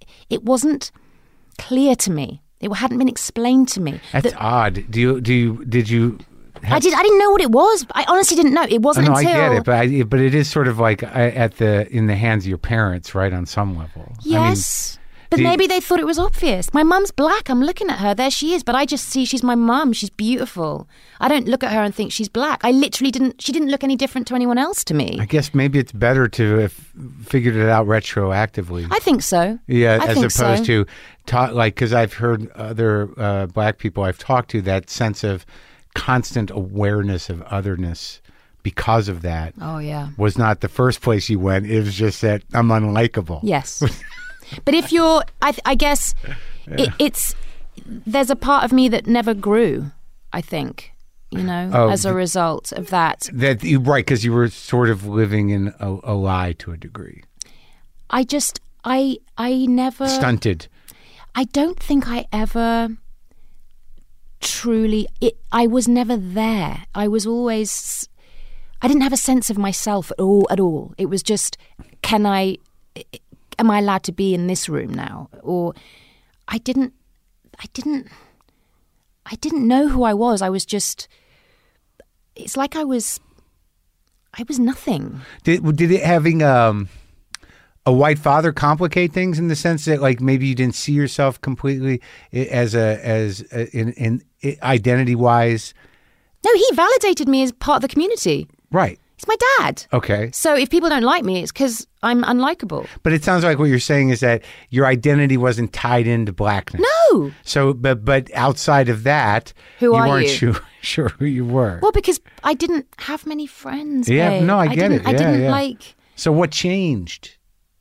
it wasn't clear to me. It hadn't been explained to me. That's that, odd. Do you? Do you? Did you? Have, I did. I didn't know what it was. I honestly didn't know. It wasn't no, until. I get it, but I, but it is sort of like at the in the hands of your parents, right? On some level. Yes. I mean, but you, maybe they thought it was obvious. My mum's black. I'm looking at her. There she is. But I just see she's my mum. She's beautiful. I don't look at her and think she's black. I literally didn't. She didn't look any different to anyone else to me. I guess maybe it's better to have figured it out retroactively. I think so. Yeah, I as think opposed so. to talk like because I've heard other uh, black people I've talked to that sense of constant awareness of otherness. Because of that, oh yeah, was not the first place you went. It was just that I'm unlikable. Yes. But if you're, I, I guess it, it's, there's a part of me that never grew, I think, you know, oh, as a result of that. That you right, because you were sort of living in a, a lie to a degree. I just, I, I never... Stunted. I don't think I ever truly, it, I was never there. I was always, I didn't have a sense of myself at all, at all. It was just, can I... am I allowed to be in this room now? Or I didn't, I didn't, I didn't know who I was. I was just, it's like I was, I was nothing. Did, did it having um, a white father complicate things in the sense that like maybe you didn't see yourself completely as a, as a, in, in identity wise? No, he validated me as part of the community. Right. He's my dad. Okay. So if people don't like me, it's because I'm unlikable. But it sounds like what you're saying is that your identity wasn't tied into blackness. No. So, but but outside of that, Who you are weren't you? Sure, sure who you were. Well, because I didn't have many friends. Yeah, babe. no, I get didn't, it. I Yeah, didn't yeah. like. So what changed?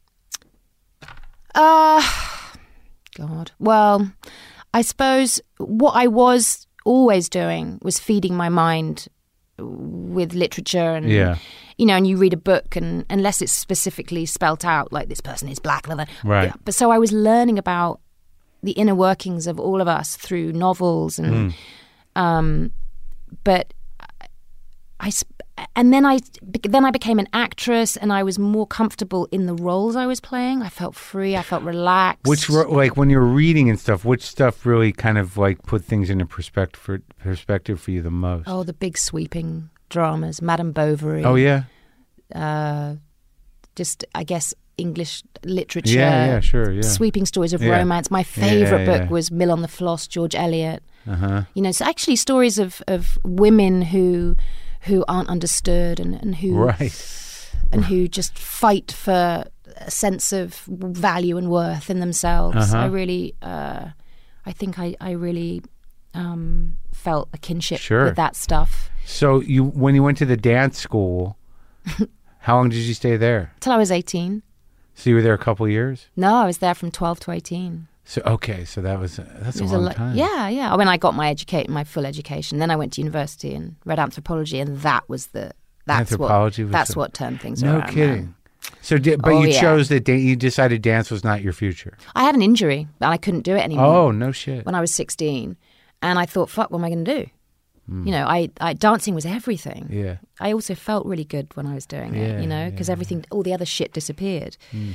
Uh, God. Well, I suppose what I was always doing was feeding my mind with literature and Yeah. you know, and you read a book and unless it's specifically spelt out like this person is black, blah, blah, Right. yeah, but so I was learning about the inner workings of all of us through novels and Mm. um but I sp- and then I then I became an actress and I was more comfortable in the roles I was playing. I felt free, I felt relaxed. Which ro- like when you were reading and stuff, which stuff really kind of like put things into perspective for, perspective for you the most? Oh, the big sweeping dramas, Madame Bovary. Oh yeah. Uh, just I guess English literature. Yeah, yeah, sure, yeah. Sweeping stories of Yeah. romance. My favorite yeah, book yeah. was Mill on the Floss, George Eliot. Uh-huh. You know, so actually stories of, of women who who aren't understood and, and who Right. and who just fight for a sense of value and worth in themselves. Uh-huh. I really, uh, I think I, I really um, felt a kinship Sure. with that stuff. So you when you went to the dance school, how long did you stay there? Till I was eighteen. So you were there a couple of years? No, I was there from twelve to eighteen. So okay, so that was that's It a was long lo- time. Yeah, yeah. When I got my educate, my full education, then I went to university and read anthropology, and that was the that's Anthropology what was that's the- what turned things No around. kidding. man. So, did, but Oh, you yeah. chose that da- you decided dance was not your future. I had an injury and I couldn't do it anymore. Oh no shit. When I was sixteen, and I thought, "Fuck, what am I going to do?" You know, I, I dancing was everything. Yeah. I also felt really good when I was doing Yeah, it. You know, because yeah, everything, all the other shit disappeared,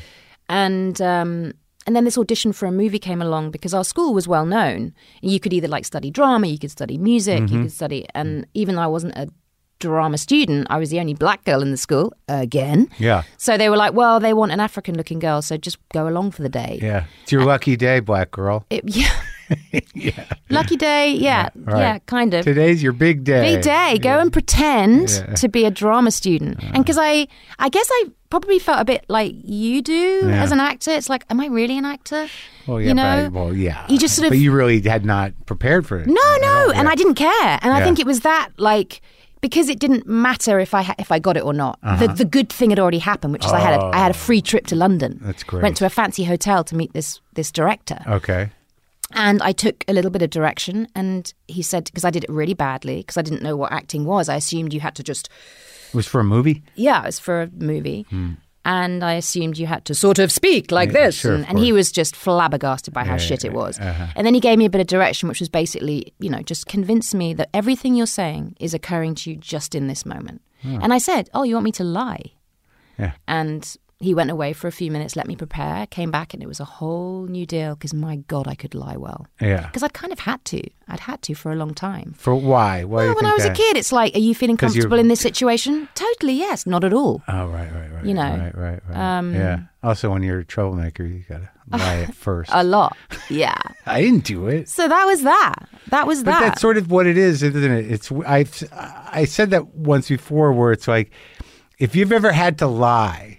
and um, and then this audition for a movie came along because our school was well known. You could either like study drama, you could study music, Mm-hmm. you could study, and even though I wasn't a drama student, I was the only black girl in the school again. Yeah. So they were like, well, they want an African-looking girl, so just go along for the day. Yeah. It's your lucky day, black girl. It- yeah. Yeah. Lucky day, yeah, right. yeah, kind of. Today's your big day. Big day. Go and pretend Yeah. to be a drama student. And because I, I guess I probably felt a bit like you do Yeah. as an actor. It's like, am I really an actor? Well, yeah. You know, but, well, yeah. you just sort of- But you really had not prepared for it. No, no, and Yeah. I didn't care. And I Yeah. think it was that like. Because it didn't matter if I ha- if I got it or not. The the good thing had already happened, which is I had a, I had a free trip to London. That's great. Went to a fancy hotel to meet this this director. Okay. And I took a little bit of direction, and he said, because I did it really badly, because I didn't know what acting was, I assumed you had to just, It was for a movie? yeah, it was for a movie. And I assumed you had to sort of speak like Yeah, this. sure, and, of and he course. was just flabbergasted by how Yeah, shit it yeah, was. uh-huh. And then he gave me a bit of direction, which was basically, you know, just convince me that everything you're saying is occurring to you just in this moment. And I said, oh, you want me to lie? Yeah. And he went away for a few minutes, let me prepare, came back, and it was a whole new deal because, my God, I could lie well. Yeah. Because I'd kind of had to. I'd had to for a long time. For why? Why? Well, do you when think I was that? a kid, it's like, are you feeling 'Cause comfortable you're- in this situation? Totally, yes. Not at all. Oh, right, right, right. You know. Right, right, right. Um, yeah. Also, when you're a troublemaker, you got to lie at first. A lot. Yeah. I didn't do it. So that was that. That was But that. that's sort of what it is, isn't it? It's I've I said that once before, where it's like, if you've ever had to lie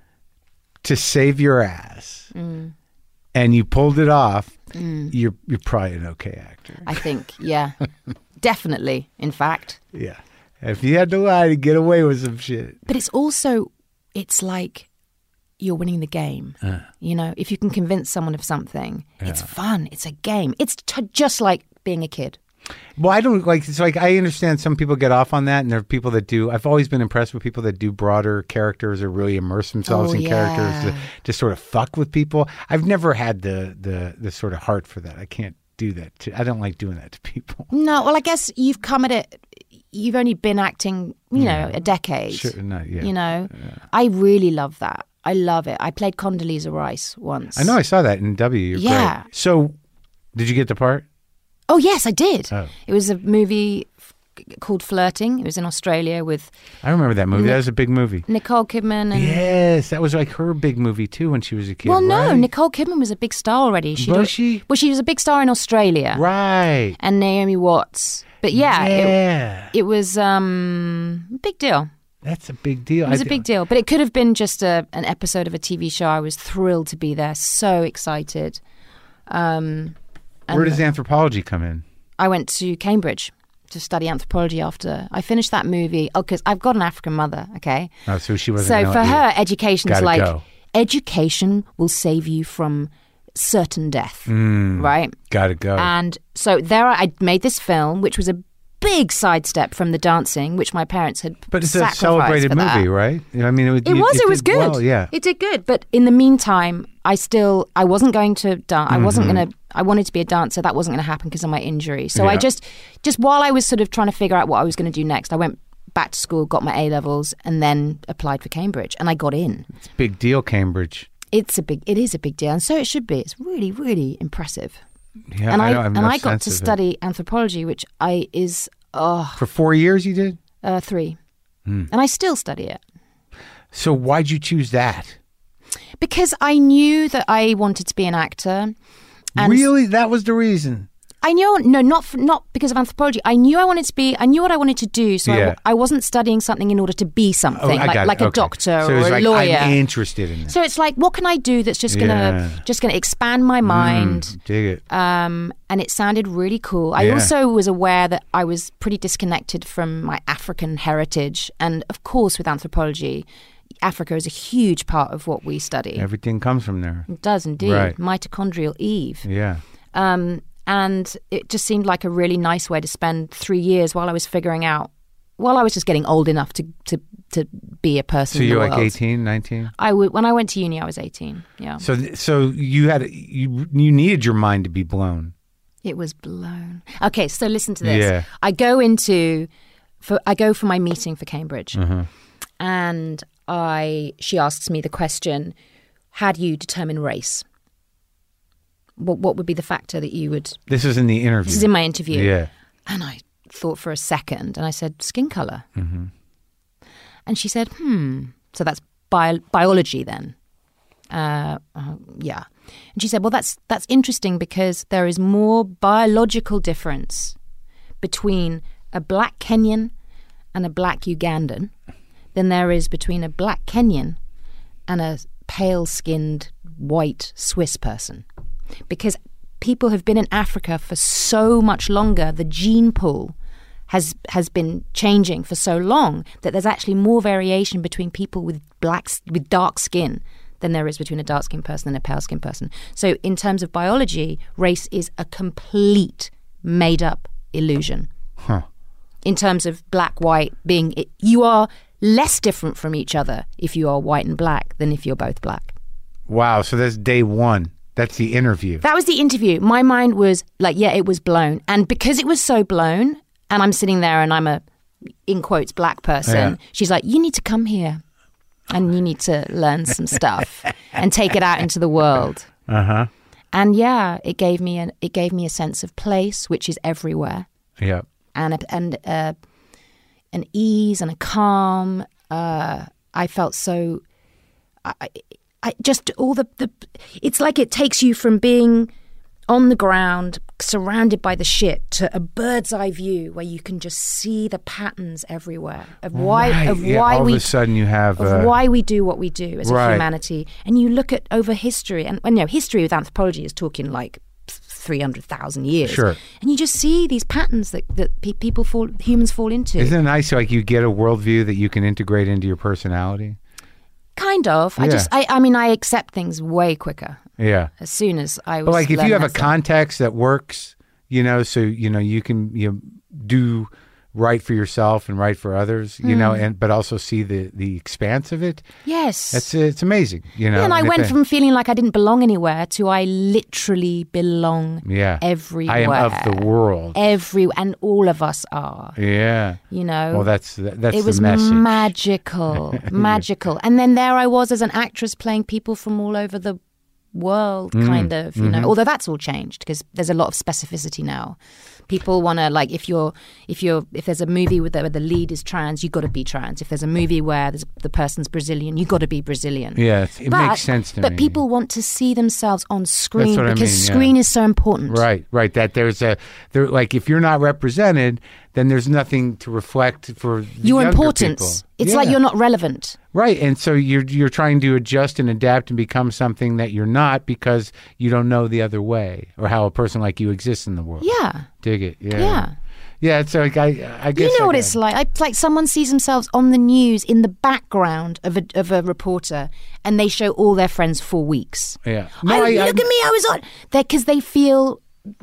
to save your ass, Mm. and you pulled it off, mm. you're you're probably an okay actor. I think, yeah. Definitely, in fact. Yeah. If you had to lie to get away with some shit. But it's also, it's like you're winning the game. Uh. You know, if you can convince someone of something, it's Yeah. fun. It's a game. It's t- just like being a kid. Well, I don't like. It's like I understand some people get off on that, and there are people that do. I've always been impressed with people that do broader characters or really immerse themselves Oh, in yeah. characters to, to sort of fuck with people. I've never had the the the sort of heart for that. I can't do that. To, I don't like doing that to people. No, well, I guess you've come at it, you've only been acting, you know, a decade. Sure, not yet. You know, I really love that. I love it. I played Condoleezza Rice once. I know. I saw that in W. You're Yeah. great. So, did you get the part? Oh, yes, I did. Oh. It was a movie f- called Flirting. It was in Australia with I remember that movie. That was a big movie. Nicole Kidman. And Yes, that was like her big movie too when she was a kid. Well, no, right? Nicole Kidman was a big star already. She'd Was al- she? Well, she was a big star in Australia. Right. And Naomi Watts. But yeah, Yeah. It, it was um, a big deal. That's a big deal. It was I a big deal. But it could have been just a, an episode of a T V show. I was thrilled to be there. So excited. Um, Where and does anthropology come in? I went to Cambridge to study anthropology after I finished that movie. Oh, because I've got an African mother, okay? Oh, so she wasn't. So gonna for let you- her, education's Gotta like, go. education will save you from certain death, Mm. right? Gotta go. And so there I made this film, which was a big sidestep from the dancing, which my parents had but it's a sacrificed celebrated for that. movie, right? You know, I mean, it, It was, it, was did good. well, yeah. It did good. But in the meantime, I still, I wasn't going to dance. I wasn't Mm-hmm. going to, I wanted to be a dancer. That wasn't going to happen because of my injury. So I Yeah. just, just while I was sort of trying to figure out what I was going to do next, I went back to school, got my A levels, and then applied for Cambridge. And I got in. It's a big deal, Cambridge. It's a big, it is a big deal. And so it should be. It's really, really impressive. Yeah, and I, don't have and enough I got sense to of it. study anthropology, which I is, oh, For four years you did? uh, three. Hmm. And I still study it. So why'd you choose that? Because I knew that I wanted to be an actor. And Really? That was the reason? I knew, no, not for, not because of anthropology. I knew I wanted to be, I knew what I wanted to do. So Yeah. I, I wasn't studying something in order to be something, Oh, I like, got it. like a Okay. doctor so or it's a like, lawyer. I'm interested in this. So it's like, what can I do that's just gonna Yeah. just gonna expand my mind? Mm, dig it. Um, and it sounded really cool. I Yeah. also was aware that I was pretty disconnected from my African heritage, and of course, with anthropology, Africa is a huge part of what we study. Everything comes from there. It does indeed. Right. Mitochondrial Eve. Yeah. Um, and it just seemed like a really nice way to spend three years while I was figuring out, while I was just getting old enough to to, to be a person So in the you're world. like eighteen, nineteen? I w- when I went to uni, I was eighteen. Yeah. So th- so you had you you needed your mind to be blown. It was blown. Okay, so listen to this. Yeah. I go into, for I go for my meeting for Cambridge, Uh-huh. and I she asks me the question, how do you determine race? What what would be the factor that you would? This is in the interview. This is in my interview. Yeah. And I thought for a second, and I said, skin color. Mm-hmm. And she said, hmm. So that's bio- biology then. Uh, uh, yeah. And she said, well, that's that's interesting because there is more biological difference between a black Kenyan and a black Ugandan than there is between a black Kenyan and a pale-skinned white Swiss person. Because people have been in Africa for so much longer, the gene pool has has been changing for so long that there's actually more variation between people with black with dark skin than there is between a dark skinned person and a pale skinned person. So in terms of biology, race is a complete made up illusion. Huh. In terms of black white being it, you are less different from each other if you are white and black than if you're both black. Wow. So that's day one. That's the interview. That was the interview. My mind was like, yeah, it was blown. And because it was so blown, and I'm sitting there and I'm a, in quotes, black person, Yeah. she's like, you need to come here. and you need to learn some stuff and take it out into the world. Uh-huh. And yeah, it gave me an it gave me a sense of place, which is everywhere. Yeah. And a, and uh, an ease and a calm. Uh, I felt so. I, I just all the, the. It's like it takes you from being on the ground, surrounded by the shit, to a bird's eye view where you can just see the patterns everywhere of why right. of yeah, why all we of a sudden you have of uh, why we do what we do as right. a humanity, and you look at over history, and, and you know, history with anthropology is talking like three hundred thousand years, sure, and you just see these patterns that that pe- people fall, humans fall into. Isn't it nice? Like you get a worldview that you can integrate into your personality. Kind of. Yeah. I just, I, I mean, I accept things way quicker. Yeah. As soon as I was. But like, if you have a to... context that works, you know, so you know you can you know, do right for yourself and right for others, you mm. know, and but also see the the expanse of it. Yes, that's it's amazing, you know. Yeah, and I and went it, from feeling like I didn't belong anywhere to I literally belong. Yeah, everywhere. I am of the world. Every and all of us are. Yeah, you know. Well, that's that's it the was message. magical, magical. Yeah. And then there I was as an actress playing people from all over the world, mm. kind of, you mm-hmm. know. Although that's all changed because there's a lot of specificity now. People want to, like, if you're, if you're, if there's a movie where the, where the lead is trans, you got to be trans. If there's a movie where there's, the person's Brazilian, you got to be Brazilian. Yeah, it but, makes sense to but me. But people want to see themselves on screen because I mean, screen yeah. is so important. Right, right. That there's a, there, like, if you're not represented, then there's nothing to reflect for the your younger importance. People. It's yeah. like you're not relevant. Right, and so you're you're trying to adjust and adapt and become something that you're not because you don't know the other way or how a person like you exists in the world. Yeah, dig it. Yeah, yeah, yeah. It's like I, I guess you know I what got it's like. It's like someone sees themselves on the news in the background of a of a reporter, and they show all their friends for weeks. Yeah, no, I, I, look I, at me. I was on there because they feel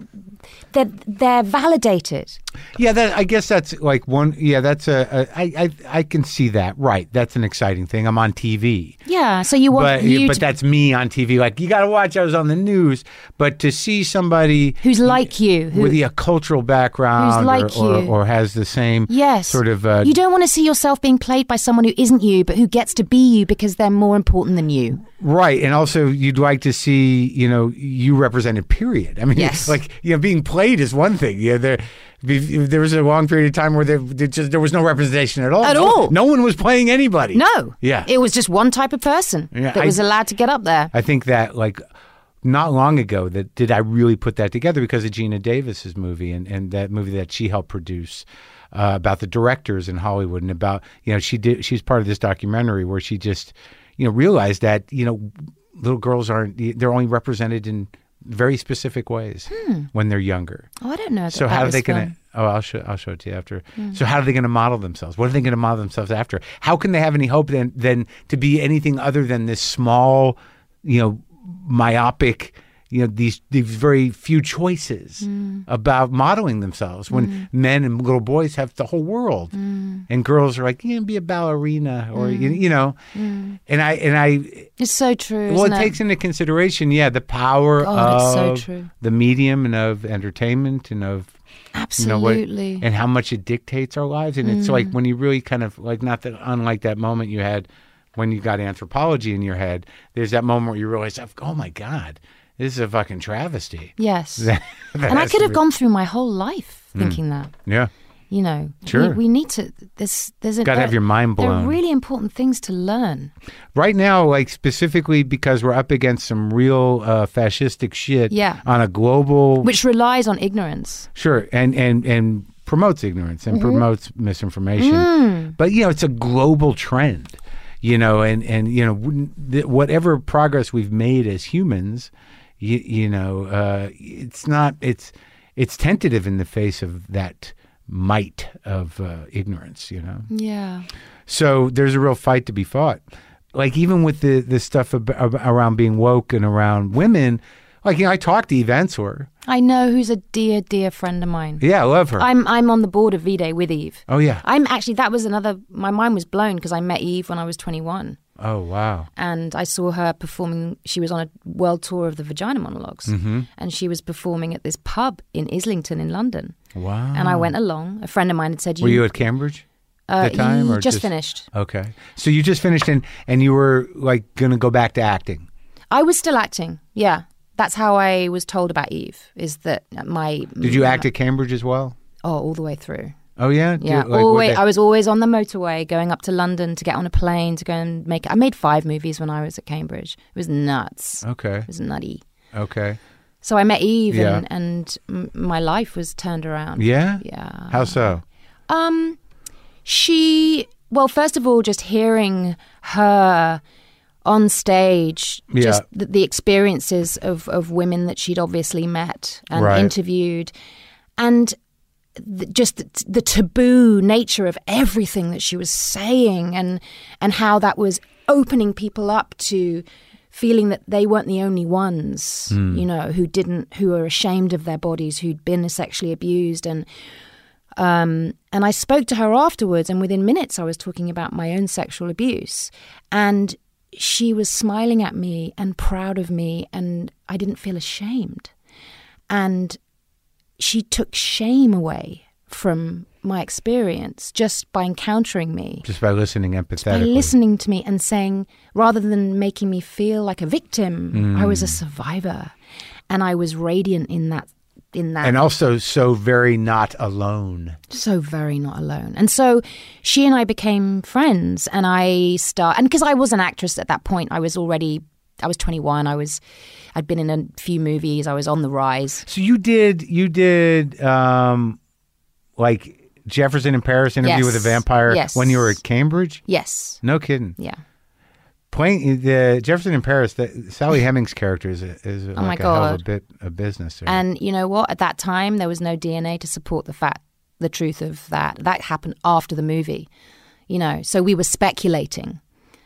that they're validated. Yeah, that I guess that's like one. Yeah, that's a. a I, I I can see that. Right, that's an exciting thing. I'm on T V. Yeah, so you want but, you but to, that's me on T V. Like you got to watch. I was on the news, but to see somebody who's like you, who, with a cultural background, who's like or, you, or, or has the same yes. sort of. Uh, you don't want to see yourself being played by someone who isn't you, but who gets to be you because they're more important than you. Right, and also you'd like to see, you know, you represented. Period. I mean, yes. like you know, being played is one thing. Yeah, there, there was a long period of time where there, there just there was no representation at all. At no, all, no one was playing anybody. No. Yeah, it was just one type of person yeah, that I, was allowed to get up there. I think that like. Not long ago, that did I really put that together because of Gina Davis's movie and, and that movie that she helped produce uh, about the directors in Hollywood and about, you know, she did, she's part of this documentary where she just, you know, realized that, you know, little girls aren't, they're only represented in very specific ways hmm. when they're younger. Oh, I don't know. That so that how are was they going to, oh, I'll show, I'll show it to you after. Hmm. So how are they going to model themselves? What are they going to model themselves after? How can they have any hope then, then to be anything other than this small, you know, myopic, you know, these these very few choices mm. about modeling themselves when mm. men and little boys have the whole world mm. and girls are like, you know, be a ballerina or, mm. you, you know, mm. and I, and I, it's so true. Well, it, it takes into consideration, yeah, the power God, of it's so true. the medium and of entertainment and of, absolutely, you know, what, and how much it dictates our lives. And mm. it's like when you really kind of like, not that unlike that moment you had when you got anthropology in your head, there's that moment where you realize, oh my God, this is a fucking travesty. Yes. and I could have be... gone through my whole life thinking mm. that. Yeah. You know, sure. we, we need to, there's, there's a, got to have your mind blown. There are really important things to learn. Right now, like specifically because we're up against some real uh, fascistic shit yeah. on a global... Which relies on ignorance. Sure. And, and, and promotes ignorance and mm-hmm. promotes misinformation. Mm. But, you know, it's a global trend. You know, and, and you know, whatever progress we've made as humans, you, you know, uh, it's not, it's it's tentative in the face of that might of uh, ignorance, you know? Yeah. So there's a real fight to be fought. Like even with the, the stuff ab- ab- around being woke and around women, like, you know, I talked to Eve Ensler. I know, who's a dear, dear friend of mine. Yeah, I love her. I'm I'm on the board of V-Day with Eve. Oh, yeah. I'm actually, that was another, my mind was blown because I met Eve when I was twenty-one. Oh, wow. And I saw her performing, she was on a world tour of the Vagina Monologues. Mm-hmm. And she was performing at this pub in Islington in London. Wow. And I went along. A friend of mine had said... Were you at Cambridge? at the time? Uh, or just finished. Okay. So you just finished and, and you were like going to go back to acting? I was still acting, yeah. That's how I was told about Eve, is that my... Did you act at Cambridge as well? Oh, all the way through. Oh, yeah? Yeah, Do, like, always, they... I was always on the motorway going up to London to get on a plane to go and make... I made five movies when I was at Cambridge. It was nuts. Okay. It was nutty. Okay. So I met Eve yeah. and, and m- my life was turned around. Yeah? Yeah. How so? Um, she... Well, first of all, just hearing her... on stage, yeah. just the, the experiences of, of women that she'd obviously met and right. interviewed, and the, just the, the taboo nature of everything that she was saying, and and how that was opening people up to feeling that they weren't the only ones, mm. you know, who didn't, who were ashamed of their bodies, who'd been sexually abused, and um, and I spoke to her afterwards, and within minutes I was talking about my own sexual abuse, and she was smiling at me and proud of me, and I didn't feel ashamed. And she took shame away from my experience just by encountering me. Just by listening empathetically. Just by listening to me and saying, rather than making me feel like a victim, mm. I was a survivor. And I was radiant in that In that. And also so very not alone. So very not alone. And so she and I became friends, and I start, and because I was an actress at that point, I was already, I was twenty-one, I was, I'd been in a few movies, I was on the rise. So you did, you did um, like Jefferson in Paris, Interview yes. with a Vampire yes. when you were at Cambridge? Yes. No kidding. Yeah. Playing the Jefferson in Paris, the, Sally Hemings character is, a, is oh like my a hell God. of a bit of business. There. And you know what? At that time, there was no D N A to support the fact, the truth of that. That happened after the movie, you know. So we were speculating.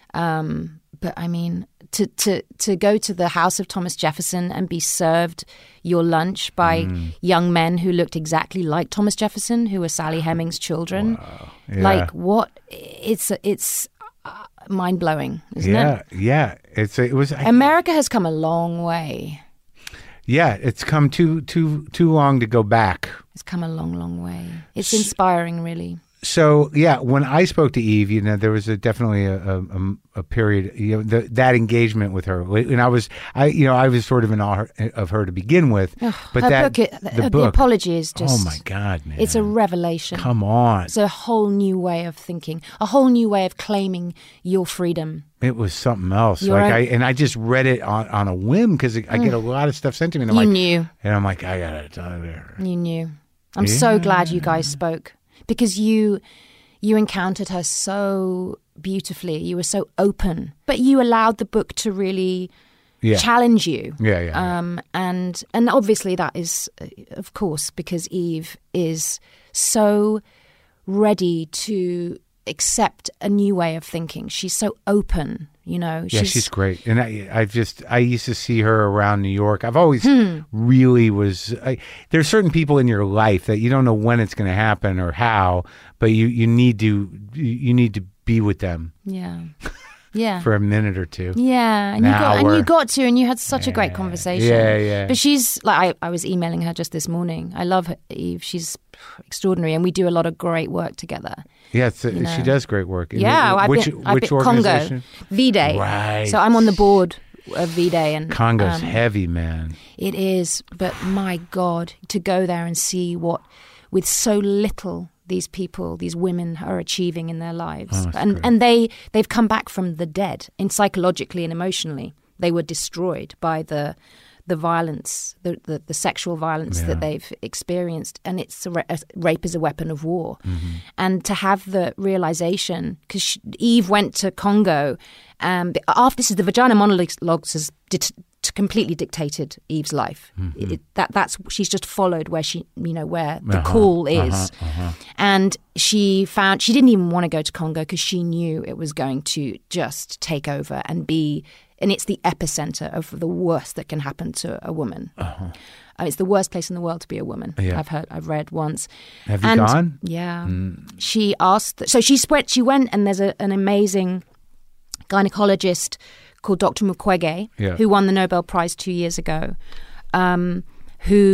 Um, but I mean, to to to go to the house of Thomas Jefferson and be served your lunch by mm. young men who looked exactly like Thomas Jefferson, who were Sally Hemings' children, wow. yeah. like what? It's it's. Uh, mind-blowing, isn't yeah, it? Yeah, yeah. It's it was. America has come a long way. Yeah, it's come too too too long to go back. It's come a long, long way. It's inspiring, really. So yeah, when I spoke to Eve, you know, there was a, definitely a, a, a period, you know, the, that engagement with her, and I was, I, you know, I was sort of in awe of her to begin with, Ugh, but her that book, the, the book, apology is just, oh my God, man, it's a revelation. Come on, it's a whole new way of thinking, a whole new way of claiming your freedom. It was something else. You're like a, I and I just read it on, on a whim because I mm, get a lot of stuff sent to me. And I'm you like, knew, and I'm like, I gotta tell her. You knew. I'm yeah. so glad you guys spoke, because you. You encountered her so beautifully. You were so open, but you allowed the book to really yeah. challenge you. Yeah, yeah, um, yeah. And and obviously that is, of course, because Eve is so ready to accept a new way of thinking. She's so open, you know. Yeah, she's, she's great. And I, I just, I used to see her around New York. I've always hmm. really was, I, there's certain people in your life that you don't know when it's going to happen or how, but you, you need to, you need to be with them. Yeah. Yeah. For a minute or two. Yeah. And, An you got, hour. and you got to, and you had such yeah. a great conversation. Yeah, yeah. But she's, like, I, I was emailing her just this morning. I love her, Eve. She's extraordinary, and we do a lot of great work together. Yeah, it's a, you know? She does great work. Yeah. In, I've which been, I've which been, organization? Congo. V-Day. Right. So I'm on the board of V-Day. And, Congo's um, heavy, man. It is. But my God, to go there and see what, with so little, these people, these women are achieving in their lives. Oh, and great. and they, they've come back from the dead, and psychologically and emotionally. They were destroyed by the the violence, the, the, the sexual violence yeah. that they've experienced. And it's a, a, rape is a weapon of war. Mm-hmm. And to have the realization, because Eve went to Congo, um, after this is the Vagina Monologues has dit- completely dictated Eve's life. Mm-hmm. It, that that's she's just followed where she, you know, where the uh-huh, call is, uh-huh, uh-huh. and she found she didn't even want to go to Congo because she knew it was going to just take over and be, and it's the epicenter of the worst that can happen to a woman. Uh-huh. Uh, it's the worst place in the world to be a woman. Yeah. I've heard, I've read once. Have you and, gone? Yeah. Mm. She asked, so she went. She went, and there's a, an amazing gynecologist called Doctor Mukwege, yeah. who won the Nobel Prize two years ago, um, who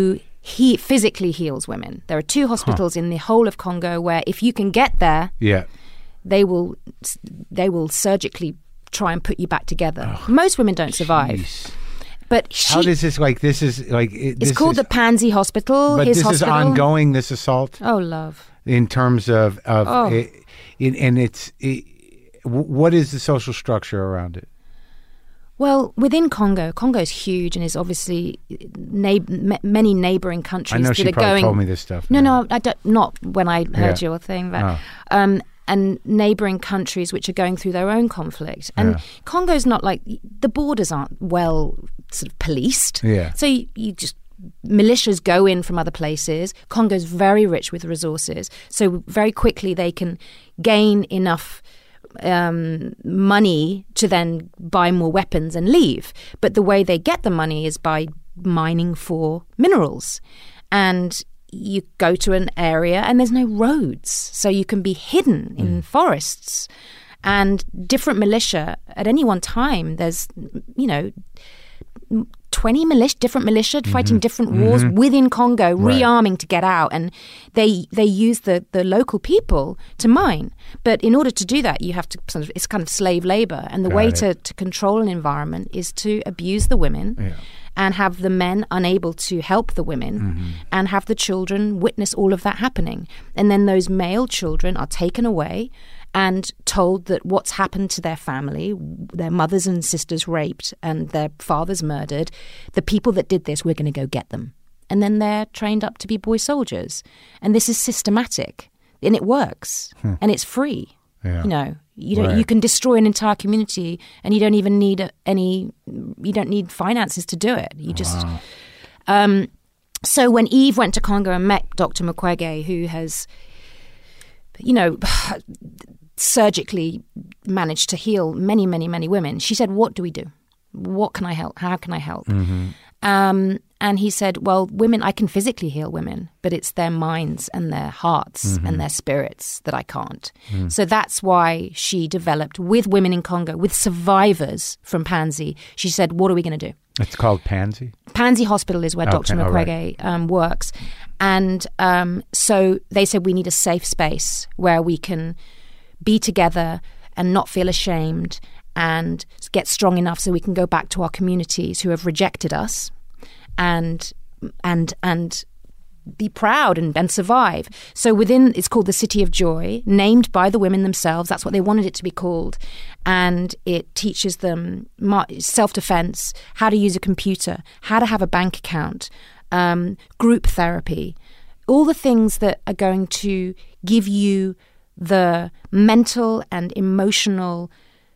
he physically heals women. There are two hospitals huh. in the whole of Congo where if you can get there, yeah. they will they will surgically try and put you back together. Ugh, Most women don't survive. Geez. But she, how does this like this is like it, it's this called is, the Pansy Hospital. But his this hospital. is ongoing. This assault. Oh, love. In terms of of oh. it, it, and it's it, what is the social structure around it? Well, within Congo, Congo is huge and is obviously na- many neighboring countries I know that she are probably going. told me this stuff. No, now. no, I don't. Not when I heard yeah. your thing, but oh. um, and neighboring countries which are going through their own conflict. And yeah. Congo's not like the borders aren't well sort of policed. Yeah. So you, you just militias go in from other places. Congo's very rich with resources, so very quickly they can gain enough um, money to then buy more weapons and leave. But the way they get the money is by mining for minerals. And you go to an area and there's no roads, so you can be hidden in mm. forests. And different militia, at any one time, there's, you know, twenty militia, different militia mm-hmm. fighting different wars mm-hmm. within Congo, right. rearming to get out. And they they use the, the local people to mine. But in order to do that, you have to sort of, it's kind of slave labor. And the Got way to, to control an environment is to abuse the women. Yeah. And have the men unable to help the women mm-hmm. and have the children witness all of that happening. And then those male children are taken away and told that what's happened to their family, their mothers and sisters raped and their fathers murdered, the people that did this, we're going to go get them. And then they're trained up to be boy soldiers. And this is systematic and it works hmm. and it's free. Yeah. You know, you don't, right. you can destroy an entire community, and you don't even need any. You don't need finances to do it. You just. Wow. Um, so when Eve went to Congo and met Doctor Mukwege, who has, you know, surgically managed to heal many, many, many women, she said, "What do we do? What can I help? How can I help?" Mm-hmm. Um, and he said, well, women, I can physically heal women, but it's their minds and their hearts mm-hmm. and their spirits that I can't. Mm. So that's why she developed with women in Congo, with survivors from Pansy. She said, what are we going to do? It's called Pansy? Pansy Hospital is where okay, Doctor Mukwege right. um, works. And um, so they said we need a safe space where we can be together and not feel ashamed and get strong enough so we can go back to our communities who have rejected us and and and be proud and, and survive. So within, it's called the City of Joy, named by the women themselves. That's what they wanted it to be called. And it teaches them self-defense, how to use a computer, how to have a bank account, um, group therapy, all the things that are going to give you the mental and emotional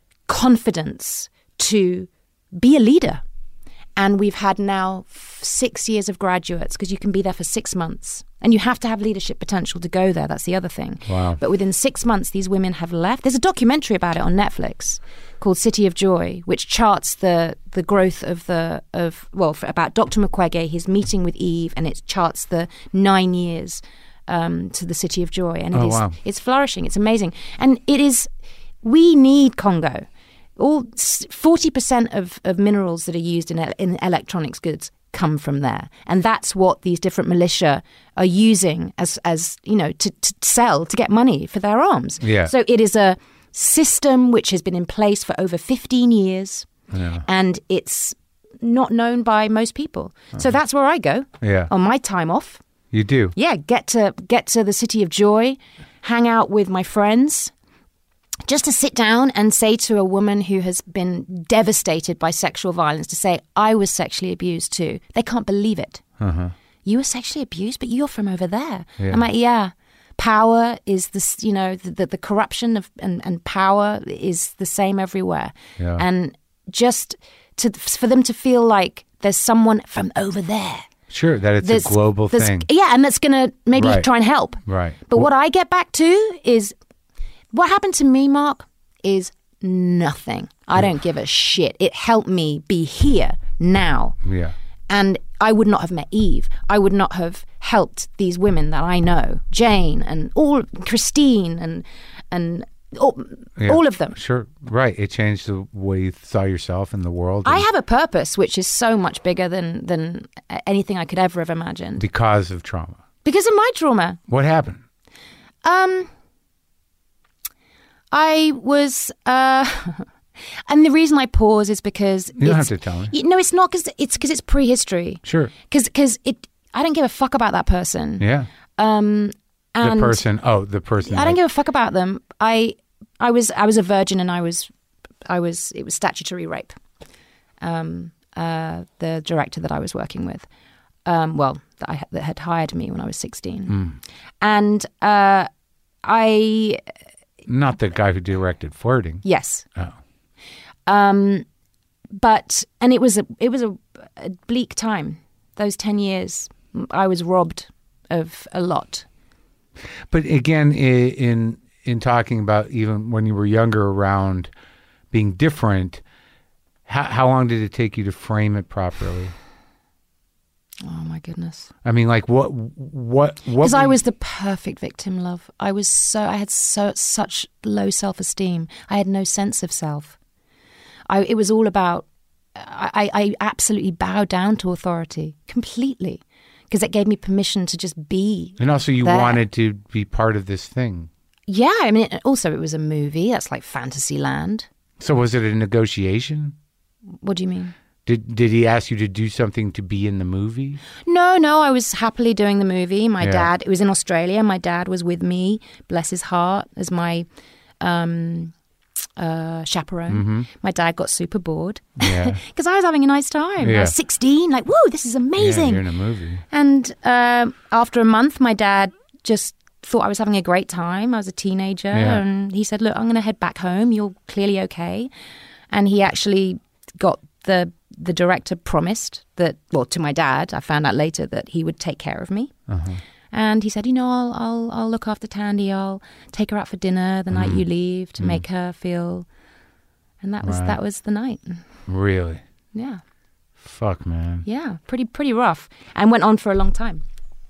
confidence to be a leader. And we've had now f- six years of graduates, because you can be there for six months. And you have to have leadership potential to go there. That's the other thing. Wow. But within six months, these women have left. There's a documentary about it on Netflix called City of Joy, which charts the the growth of the, of well, for, about Doctor Mukwege, his meeting with Eve, and it charts the nine years um, to the City of Joy. And it oh, is, wow. it's flourishing. It's amazing. And it is, we need Congo. All forty percent of, of minerals that are used in, in electronics goods come from there. And that's what these different militia are using as, as you know, to, to sell, to get money for their arms. Yeah. So it is a system which has been in place for over fifteen years. Yeah. And it's not known by most people. Uh-huh. So that's where I go yeah. on my time off. You do? Yeah, get to get to the City of Joy, hang out with my friends, just to sit down and say to a woman who has been devastated by sexual violence, to say, I was sexually abused too. They can't believe it. Uh-huh. You were sexually abused, but you're from over there. Yeah. I'm like, yeah. Power is this, you know, the, the, the corruption of and, and power is the same everywhere. Yeah. And just to for them to feel like there's someone from over there. Sure, that it's there's, a global thing. Yeah, and that's going to maybe right. try and help. Right. But well, what I get back to is, what happened to me, Mark, is nothing. I don't give a shit. It helped me be here now. Yeah. And I would not have met Eve. I would not have helped these women that I know, Jane and all Christine and and all, Yeah, all of them. Sure, right. It changed the way you saw yourself in the world. I and- have a purpose which is so much bigger than than anything I could ever have imagined because of trauma. because of my trauma. What happened? Um, I was, uh, and the reason I pause is because You don't have it's, to tell me. Y- No, it's not because it's because it's prehistory. Sure. Because because it, I don't give a fuck about that person. Yeah. Um, and the person. Oh, the person. I don't that- give a fuck about them. I I was I was a virgin and I was I was it was statutory rape. Um, uh, the director that I was working with, um, well, that I that had hired me when I was sixteen, Mm. and uh, I Not the guy who directed Flirting. yes, Oh. um, but and it was a it was a, a bleak time. Those ten years, I was robbed of a lot. But again, i- in in talking about even when you were younger, around being different, how how long did it take you to frame it properly? Oh my goodness. I mean, like what what what? Because I were- was the perfect victim, love. I was so I had so such low self-esteem. I had no sense of self. I it was all about. I, I absolutely bowed down to authority completely because it gave me permission to just be. And also, you there. wanted to be part of this thing. Yeah, I mean, it, also it was a movie. That's like fantasy land. So was it a negotiation? What do you mean? Did did he ask you to do something to be in the movie? No, no, I was happily doing the movie. My Yeah. dad, it was in Australia. My dad was with me, bless his heart, as my um, uh, chaperone. Mm-hmm. My dad got super bored Yeah. because I was having a nice time. I Yeah. was sixteen, like, whoa, this is Yeah, amazing. you're in a movie. And um, after a month, my dad just thought I was having a great time. I was a teenager. Yeah. And he said, look, I'm going to head back home. You're clearly okay. And he actually got the the director promised that, well, to my dad, I found out later that he would take care of me. Uh-huh. And he said, you know, I'll I'll I'll look after Tandy. I'll take her out for dinner the night you leave to make her feel. And that was Right. that was the night. Really? Yeah, Fuck, man. yeah, pretty pretty rough, and went on for a long time.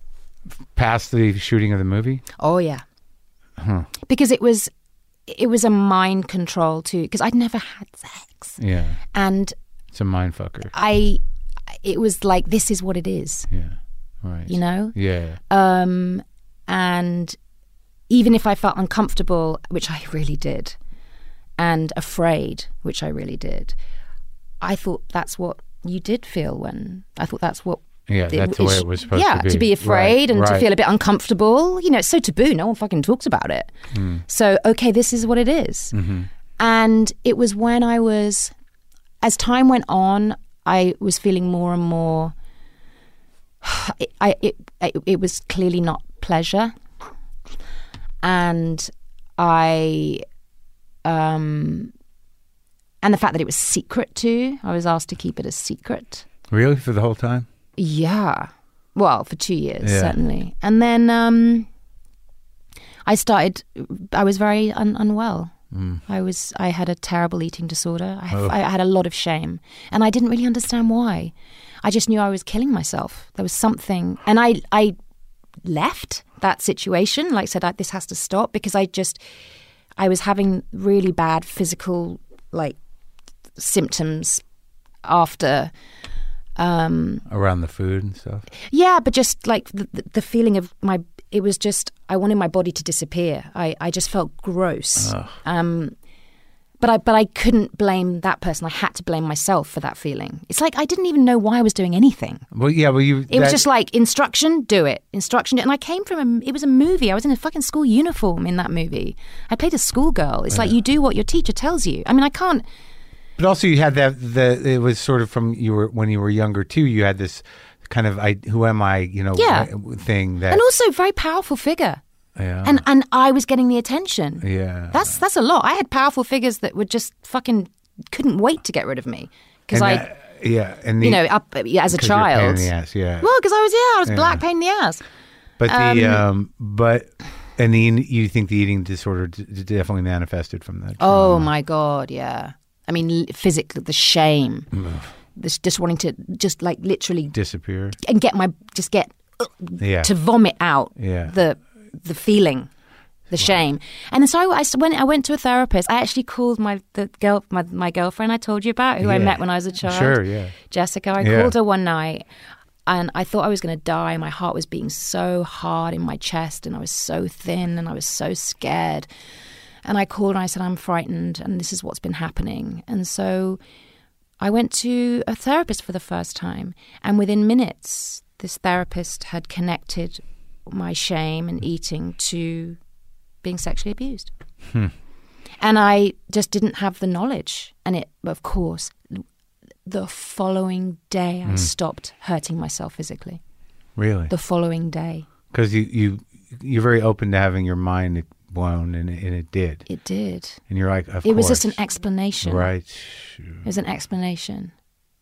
Past the shooting of the movie? Oh yeah, Huh. because it was it was a mind control too. Because I'd never had sex, Yeah. and It's a mind fucker. I it was like, this is what it is, Yeah. Right. you know. Yeah. Um, and even if I felt uncomfortable, which I really did, and afraid, which I really did, I thought that's what you did feel when I thought that's what. Yeah, it- that's the way it's- it was supposed yeah, to be. to be afraid Right, and to right. feel a bit uncomfortable. You know, it's so taboo. No one fucking talks about it. Mm. So, okay, this is what it is. Mm-hmm. And it was when I was, as time went on, I was feeling more and more. It, I it, it it was clearly not pleasure, and I, um, and the fact that it was secret too. I was asked to keep it a secret. Really? For the whole time? Yeah, well, for two years Yeah. certainly, and then um, I started. I was very un- unwell. Mm. I was. I had a terrible eating disorder. I, Oh. I had a lot of shame, and I didn't really understand why. I just knew I was killing myself. There was something, and I, I left that situation. Like I said, I, this has to stop because I just, I was having really bad physical like symptoms after. Um, Around the food and stuff? yeah, but just like the, the, the feeling of my, it was just, I wanted my body to disappear. I, I just felt gross. Ugh. Um, but I, but I couldn't blame that person. I had to blame myself for that feeling. It's like I didn't even know why I was doing anything. Well, yeah, well, you. It was that- just like instruction, do it. Instruction, do it. And I came from a, it was a movie. I was in a fucking school uniform in that movie. I played a schoolgirl. It's like you do what your teacher tells you. I mean, I can't. But also, you had that. The it was sort of from you were when you were younger too. You had this kind of I, who am I? You know, Yeah. thing that. And also, very powerful figure. yeah. And and I was getting the attention. yeah. That's that's a lot. I had powerful figures that would just fucking couldn't wait to get rid of me because And I, that- yeah, and the, you know, up yeah, as a 'cause you're a pain child. in the ass, yeah. Well, because I was yeah, I was Yeah. black pain in the ass. But the um, um, but and the you think the eating disorder d- d- definitely manifested from that? Oh trauma. my god, yeah. I mean, physically, the shame, this just wanting to just like literally Disappeared. and get my just get uh, Yeah. to vomit out Yeah. the the feeling. the shame. And so I, when I went to a therapist, I actually called my the girl my, my girlfriend I told you about, who yeah. I met when I was a child. Sure, yeah. Jessica. I yeah. called her one night, and I thought I was going to die. My heart was beating so hard in my chest, and I was so thin, and I was so scared. And I called and I said, I'm frightened, and this is what's been happening. And so I went to a therapist for the first time, and within minutes, this therapist had connected my shame and eating to being sexually abused. Hmm. And I just didn't have the knowledge. And it, of course, the following day, I mm. stopped hurting myself physically. Really? The following day. Because you, you, you're very open to having your mind blown, and it, and it did. It did. And you're like, of It course. was just an explanation. Right. It was an explanation.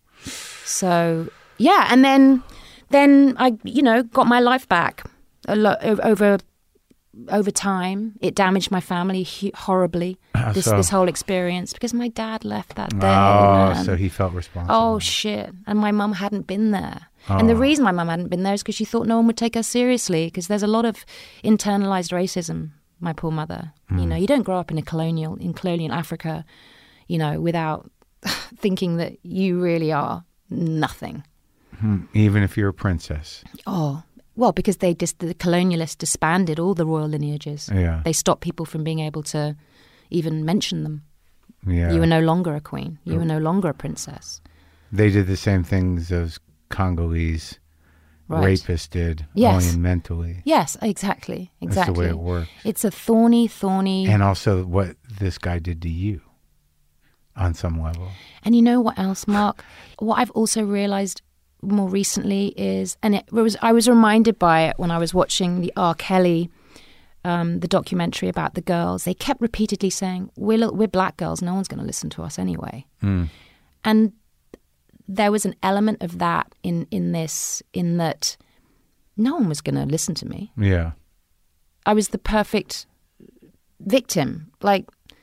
So, yeah. And then, then I, you know, got my life back a lot over... Over time, it damaged my family hu- horribly. How this so? this whole experience, because my dad left that day. Oh, man. so he felt responsible. Oh shit! And my mum hadn't been there. Oh. And the reason my mum hadn't been there is because she thought no one would take her seriously. Because there's a lot of internalized racism. My poor mother. Mm. You know, you don't grow up in a colonial in colonial Africa, you know, without thinking that you really are nothing. Hmm. Even if you're a princess. Oh. Well, because they dis- the colonialists disbanded all the royal lineages. Yeah. They stopped people from being able to even mention them. Yeah. You were no longer a queen. You were no longer a princess. They did the same things those Congolese right. rapists did, yes. only mentally. Yes, exactly. Exactly. That's the way it works. It's a thorny, thorny... And also what this guy did to you on some level. And you know what else, Mark? What I've also realized more recently is, and it was, I was reminded by it when I was watching the R. Kelly, um, the documentary about the girls. They kept repeatedly saying, we're, we're black girls, no one's going to listen to us anyway. Mm. And there was an element of that in, in this, in that no one was going to listen to me. Yeah. I was the perfect victim. Like,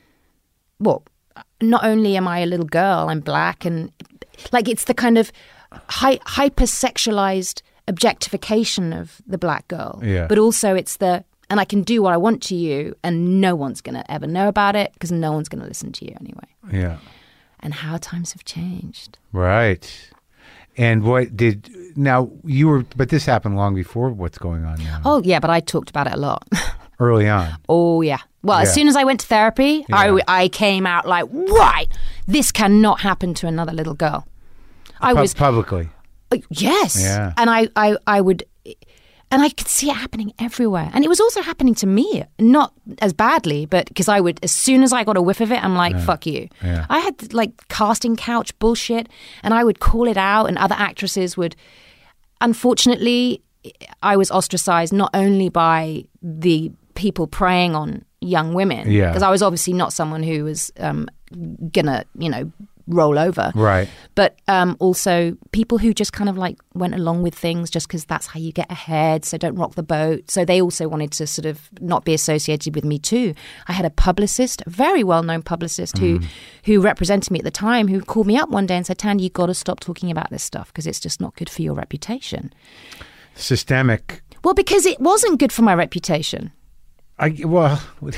well, not only am I a little girl, I'm black, and like it's the kind of Hy- hyper-sexualized objectification of the black girl. Yeah. But also it's the, and I can do what I want to you and no one's going to ever know about it because no one's going to listen to you anyway. Yeah. And how times have changed. Right. And what did, now you were, but this happened long before what's going on now. Oh, yeah, but I talked about it a lot. Early on. Oh, yeah. Well, yeah. as soon as I went to therapy, yeah. I, I came out like, right, this cannot happen to another little girl. I Pu- was publicly. Uh, yes. Yeah. And I, I, I would, and I could see it happening everywhere. And it was also happening to me, not as badly, but because I would, as soon as I got a whiff of it, I'm like, yeah. fuck you. Yeah. I had like casting couch bullshit, and I would call it out, and other actresses would. Unfortunately, I was ostracized not only by the people preying on young women, yeah. because I was obviously not someone who was um, gonna, you know, roll over. Right. But um, also people who just kind of like went along with things just because that's how you get ahead, so don't rock the boat. So they also wanted to sort of not be associated with me too. I had a publicist, a very well-known publicist who, mm. who represented me at the time, who called me up one day and said, Tanya, you've got to stop talking about this stuff because it's just not good for your reputation. Systemic. Well, because it wasn't good for my reputation. I well...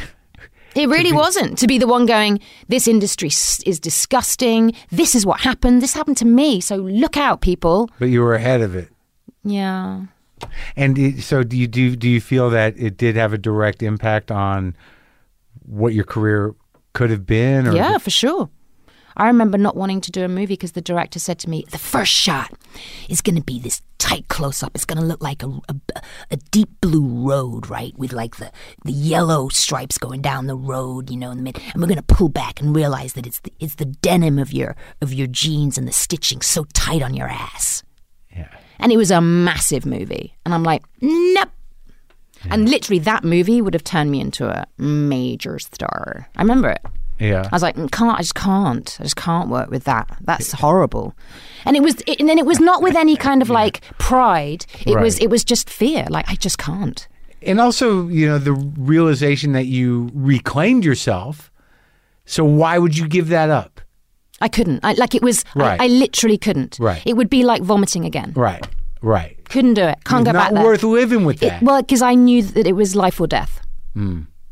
It really wasn't, to be the one going, this industry is disgusting, this is what happened, this happened to me, so look out, people. But you were ahead of it. Yeah. And it, so do you, do, do you feel that it did have a direct impact on what your career could have been? Or yeah, did... for sure. I remember not wanting to do a movie because the director said to me, the first shot is going to be this tight close-up. It's going to look like a, a, a deep blue road, right, with like the, the yellow stripes going down the road, you know, in the mid. And we're going to pull back and realize that it's the, it's the denim of your of your jeans and the stitching so tight on your ass. Yeah. And it was a massive movie. And I'm like, nope. Yeah. And literally that movie would have turned me into a major star. I remember it. Yeah, I was like, can't I just can't. I just can't work with that. That's horrible. And it was, it, and then it was not with any kind of like pride. It right. was, it was just fear. Like I just can't. And also, you know, the realization that you reclaimed yourself. So why would you give that up? I couldn't. I, like it was. Right. I, I literally couldn't. Right. It would be like vomiting again. Right. Right. Couldn't do it. Can't it's go not back there. Worth living with that. It, well, because I knew that it was life or death. Mm.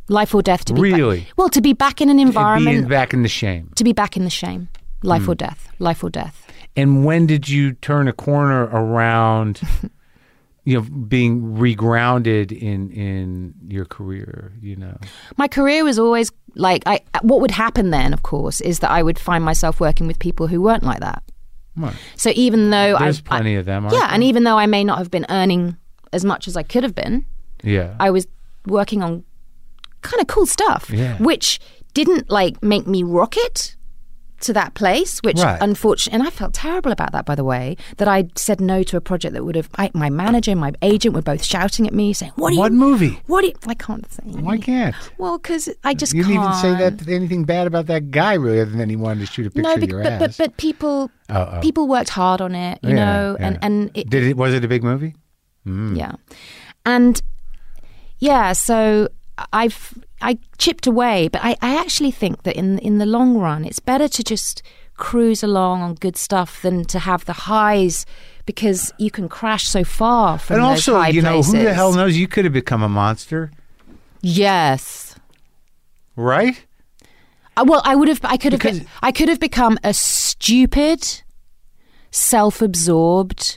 Life or death. To be Really? Ba- well, to be back in an environment. Being back in the shame. To be back in the shame. Life Hmm. or death. Life or death. And when did you turn a corner around, you know, being regrounded in in your career? You know, My career was always like I. What would happen then, of course, is that I would find myself working with people who weren't like that. Right. So even though There's I, plenty I, of them, aren't yeah, there? and even though I may not have been earning as much as I could have been, yeah, I was working on kind of cool stuff, Yeah. which didn't like make me rocket to that place, which Right. unfortunately, and I felt terrible about that, by the way, that I said no to a project that would have, I, my manager and my agent were both shouting at me saying, what are What you, movie? what do you, I can't say. Why can't? Well, because I just You didn't even say can't. that anything bad about that guy, really, other than he wanted to shoot a picture No, of bec- your but, ass. but, but people, Oh, oh. people worked hard on it, you Yeah, know, yeah. and, and it, Did it? Was it a big movie? yeah. And yeah, so I've I chipped away, but I, I actually think that in in the long run, it's better to just cruise along on good stuff than to have the highs, because you can crash so far from And those also, high you know, places. who the hell knows? You could have become a monster, Yes. right? Uh, Well, I would have. I could have. Because- Been, I could have become a stupid, self-absorbed,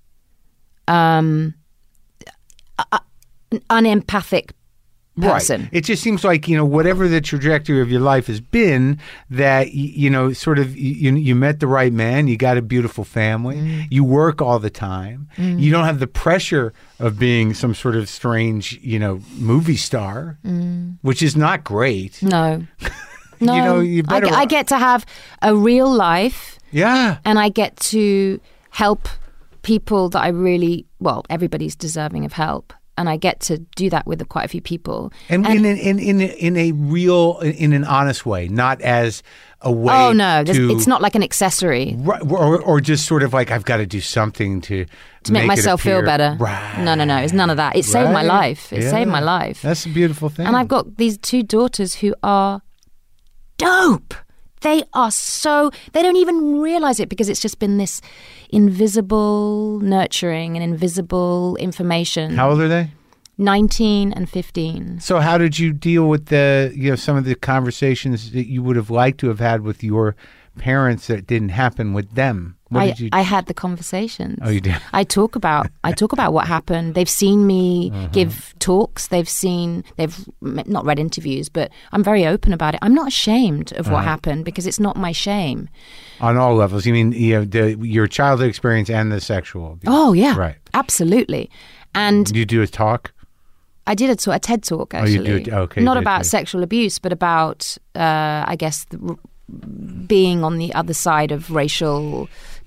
um, uh, unempathic person. Right. It just seems like, you know, whatever the trajectory of your life has been, that, y- you know, sort of you, you met the right man, you got a beautiful family, Mm. you work all the time, you don't have the pressure of being some sort of strange, you know, movie star, which is not great. No, no. You know, you I, better- ge- I get to have a real life, Yeah. and I get to help people that I really well. Everybody's deserving of help. And I get to do that with quite a few people. And, in, in in in a real, in an honest way, not as a way. Oh no, there's- to, it's not like an accessory Right, or, or just sort of like, I've got to do something to to make, it myself feel appear- better. Right. No, no, no. It's none of that. It saved my Right. life. It Yeah. saved my life. That's a beautiful thing. And I've got these two daughters who are dope. They are so, they don't even realize it, because it's just been this invisible nurturing and invisible information. How old are they? nineteen and fifteen. So how did you deal with the, you know, some of the conversations that you would have liked to have had with your parents that didn't happen with them? What I, did you I had the conversations. Oh, you did? I talk about I talk about what happened. They've seen me Uh-huh. give talks. They've seen they've m- not read interviews, but I'm very open about it. I'm not ashamed of Uh-huh. what happened, because it's not my shame. on all levels? You mean, you know, the, your childhood experience and the sexual abuse? Oh yeah, Right. absolutely. And Do you do a talk? I did a, t- a TED talk Oh, you actually. did? Okay, Not good, about good. sexual abuse, but about uh, I guess the, r- being on the other side of racial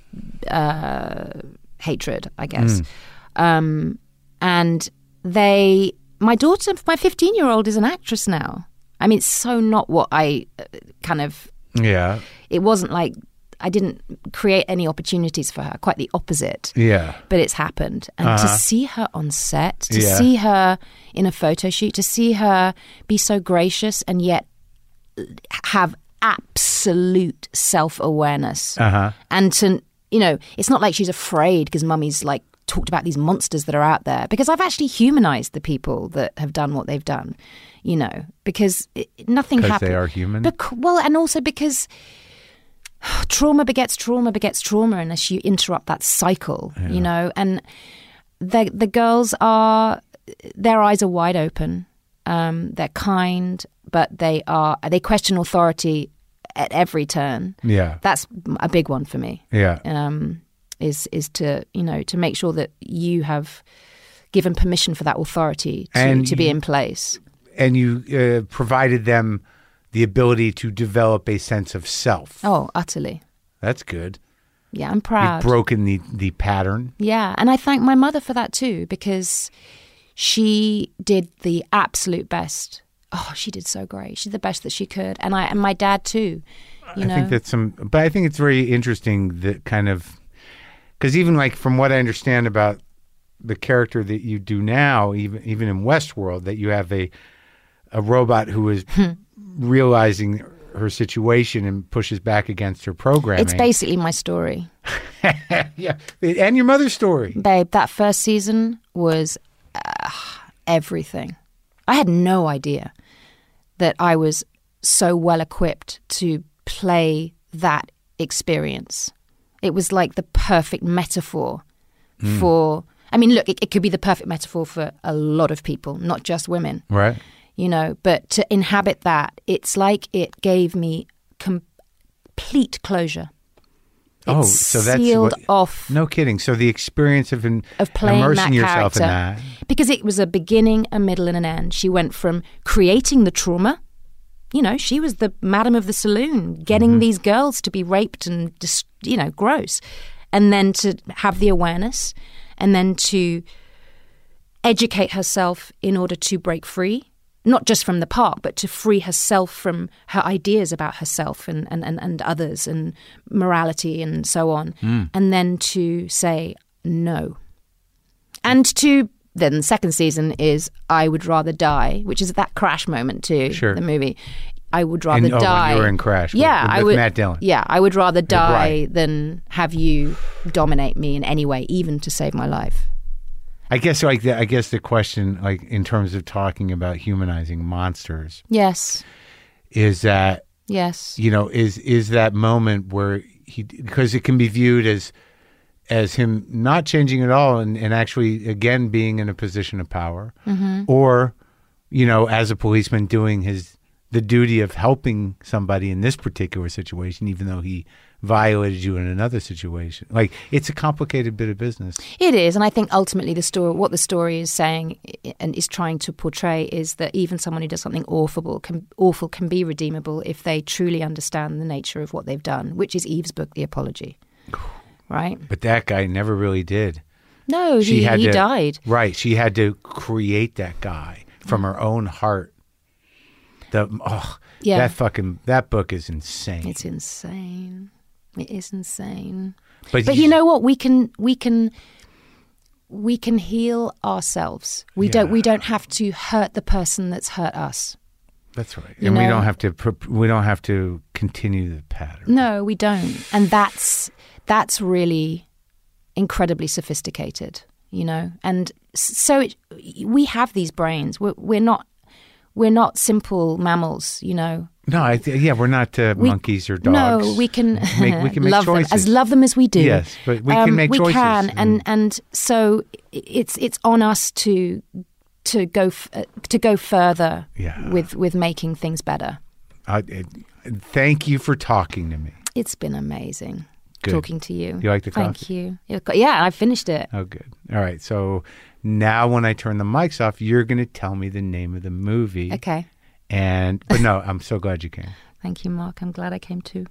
uh, hatred, I guess. Mm. Um, and they, my daughter, my fifteen-year-old is an actress now. I mean, it's so not what I uh, kind of. Yeah. It wasn't like I didn't create any opportunities for her. Quite the opposite. Yeah. But it's happened. And Uh-huh. to see her on set, to Yeah. see her in a photo shoot, to see her be so gracious and yet have absolute self-awareness. Uh-huh. And to, you know, it's not like she's afraid because mummy's like talked about these monsters that are out there, because I've actually humanized the people that have done what they've done, you know, because it, nothing Because happened. they are human? Bec- well, and also because trauma begets trauma begets trauma unless you interrupt that cycle, you know. And the the girls are, their eyes are wide open. Um, they're kind, but they are they question authority at every turn. Yeah. That's a big one for me. Yeah. Um, is is to you know to make sure that you have given permission for that authority to, And to be you- in place. And you uh, provided them the ability to develop a sense of self. Oh, utterly. That's good. Yeah, I'm proud. You've broken the, the pattern. Yeah, and I thank my mother for that too, because she did the absolute best. Oh, she did so great. She did the best that she could, and I and my dad too. You I know, think that's some, but I think it's very interesting that kind of, because even like from what I understand about the character that you do now, even even in Westworld, that you have a a robot who is realizing her situation and pushes back against her programming. it's basically my story, yeah, and your mother's story. babe. That first season was uh, everything. I had no idea. that I was so well equipped to play that experience. It was like the perfect metaphor mm. for, I mean, look, it, it could be the perfect metaphor for a lot of people, not just women. Right. You know, but to inhabit that, it's like it gave me complete closure. It oh, so that's sealed what, off. No kidding. So the experience of, in, of playing immersing that yourself character, in that. because it was a beginning, a middle, and an end. She went from creating the trauma. You know, she was the madam of the saloon, getting mm-hmm. these girls to be raped and just, you know, gross, and then to have the awareness, and then to educate herself in order to break free. Not just from the park, but to free herself from her ideas about herself and, and, and, and others and morality and so on. Mm. And then to say no. And to, then the second season is I Would Rather Die, which is that crash moment too, sure. the movie. I would rather and, oh, die. When you were in Crash yeah, with, with I would, Matt Dillon. Yeah, I would rather die right. than have you dominate me in any way, even to save my life. I guess, like, the, I guess the question, like, in terms of talking about humanizing monsters, yes, is that, yes, you know, is is that moment where he, because it can be viewed as as him not changing at all, and, and actually again being in a position of power, mm-hmm. or, you know, as a policeman doing his the duty of helping somebody in this particular situation, even though he violated you in another situation. Like, it's a complicated bit of business. It is, and I think ultimately the story, what the story is saying and is trying to portray is that even someone who does something awful can, awful can be redeemable if they truly understand the nature of what they've done, which is Eve's book, The Apology. Right? But that guy never really did. No, she he, had he to, died. Right. She had to create that guy from her own heart. The oh, yeah. that fucking, that book is insane. It's insane. It is insane. But, but you, you know what? We can we can we can heal ourselves. We yeah. don't we don't have to hurt the person that's hurt us. That's right. You and know? we don't have to we don't have to continue the pattern. No, we don't. And that's that's really incredibly sophisticated, you know. And so it, we have these brains. We're, we're not we're not simple mammals, you know. No, I th- yeah, we're not uh, we, monkeys or dogs. No, we can, make, we can make love choices. them as love them as we do. Yes, but we um, can make we choices. We can, and and so it's it's on us to to go f- uh, to go further yeah. with with making things better. Uh, it, thank you for talking to me. It's been amazing good. talking to you. You like the coffee? Thank you. Yeah, I finished it. Oh, good. All right. So now, when I turn the mics off, you're going to tell me the name of the movie. Okay. And but no, I'm so glad you came. Thank you, Mark. I'm glad I came too.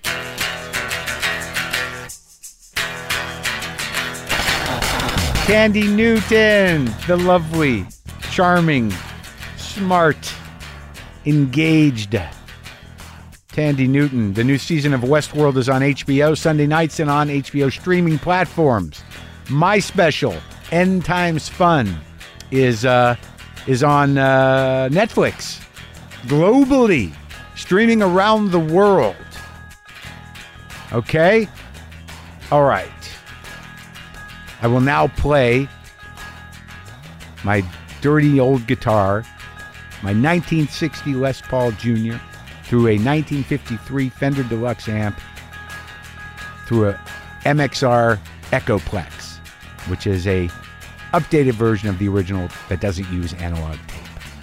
Thandie Newton, the lovely, charming, smart, engaged Thandie Newton. The new season of Westworld is on H B O Sunday nights and on H B O streaming platforms. My special, End Times Fun, is uh, is on uh, Netflix globally. Streaming around the world. Okay? All right. I will now play my dirty old guitar, my nineteen sixty Les Paul Junior, through a nineteen fifty-three Fender Deluxe amp, through a M X R Echoplex, which is a updated version of the original that doesn't use analog tape.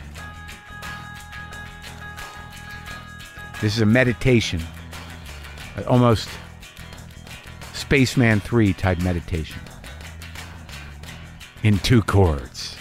This is a meditation, almost Spaceman three type meditation in two chords.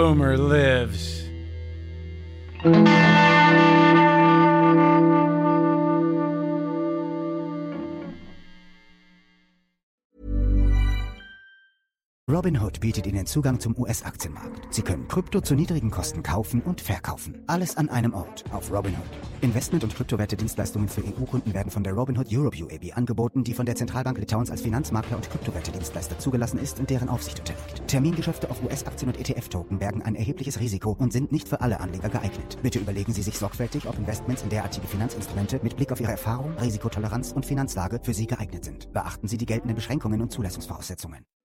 rumor lives. Robinhood bietet Ihnen Zugang zum U S-Aktienmarkt. Sie können Krypto zu niedrigen Kosten kaufen und verkaufen. Alles an einem Ort auf Robinhood. Investment- und Kryptowerte-Dienstleistungen für E U-Kunden werden von der Robinhood Europe U A B angeboten, die von der Zentralbank Litauens als Finanzmakler und Kryptowerte-Dienstleister zugelassen ist und deren Aufsicht unterliegt. Termingeschäfte auf U S-Aktien und E T F-Token bergen ein erhebliches Risiko und sind nicht für alle Anleger geeignet. Bitte überlegen Sie sich sorgfältig, ob Investments in derartige Finanzinstrumente mit Blick auf Ihre Erfahrung, Risikotoleranz und Finanzlage für Sie geeignet sind. Beachten Sie die geltenden Beschränkungen und Zulassungsvoraussetzungen.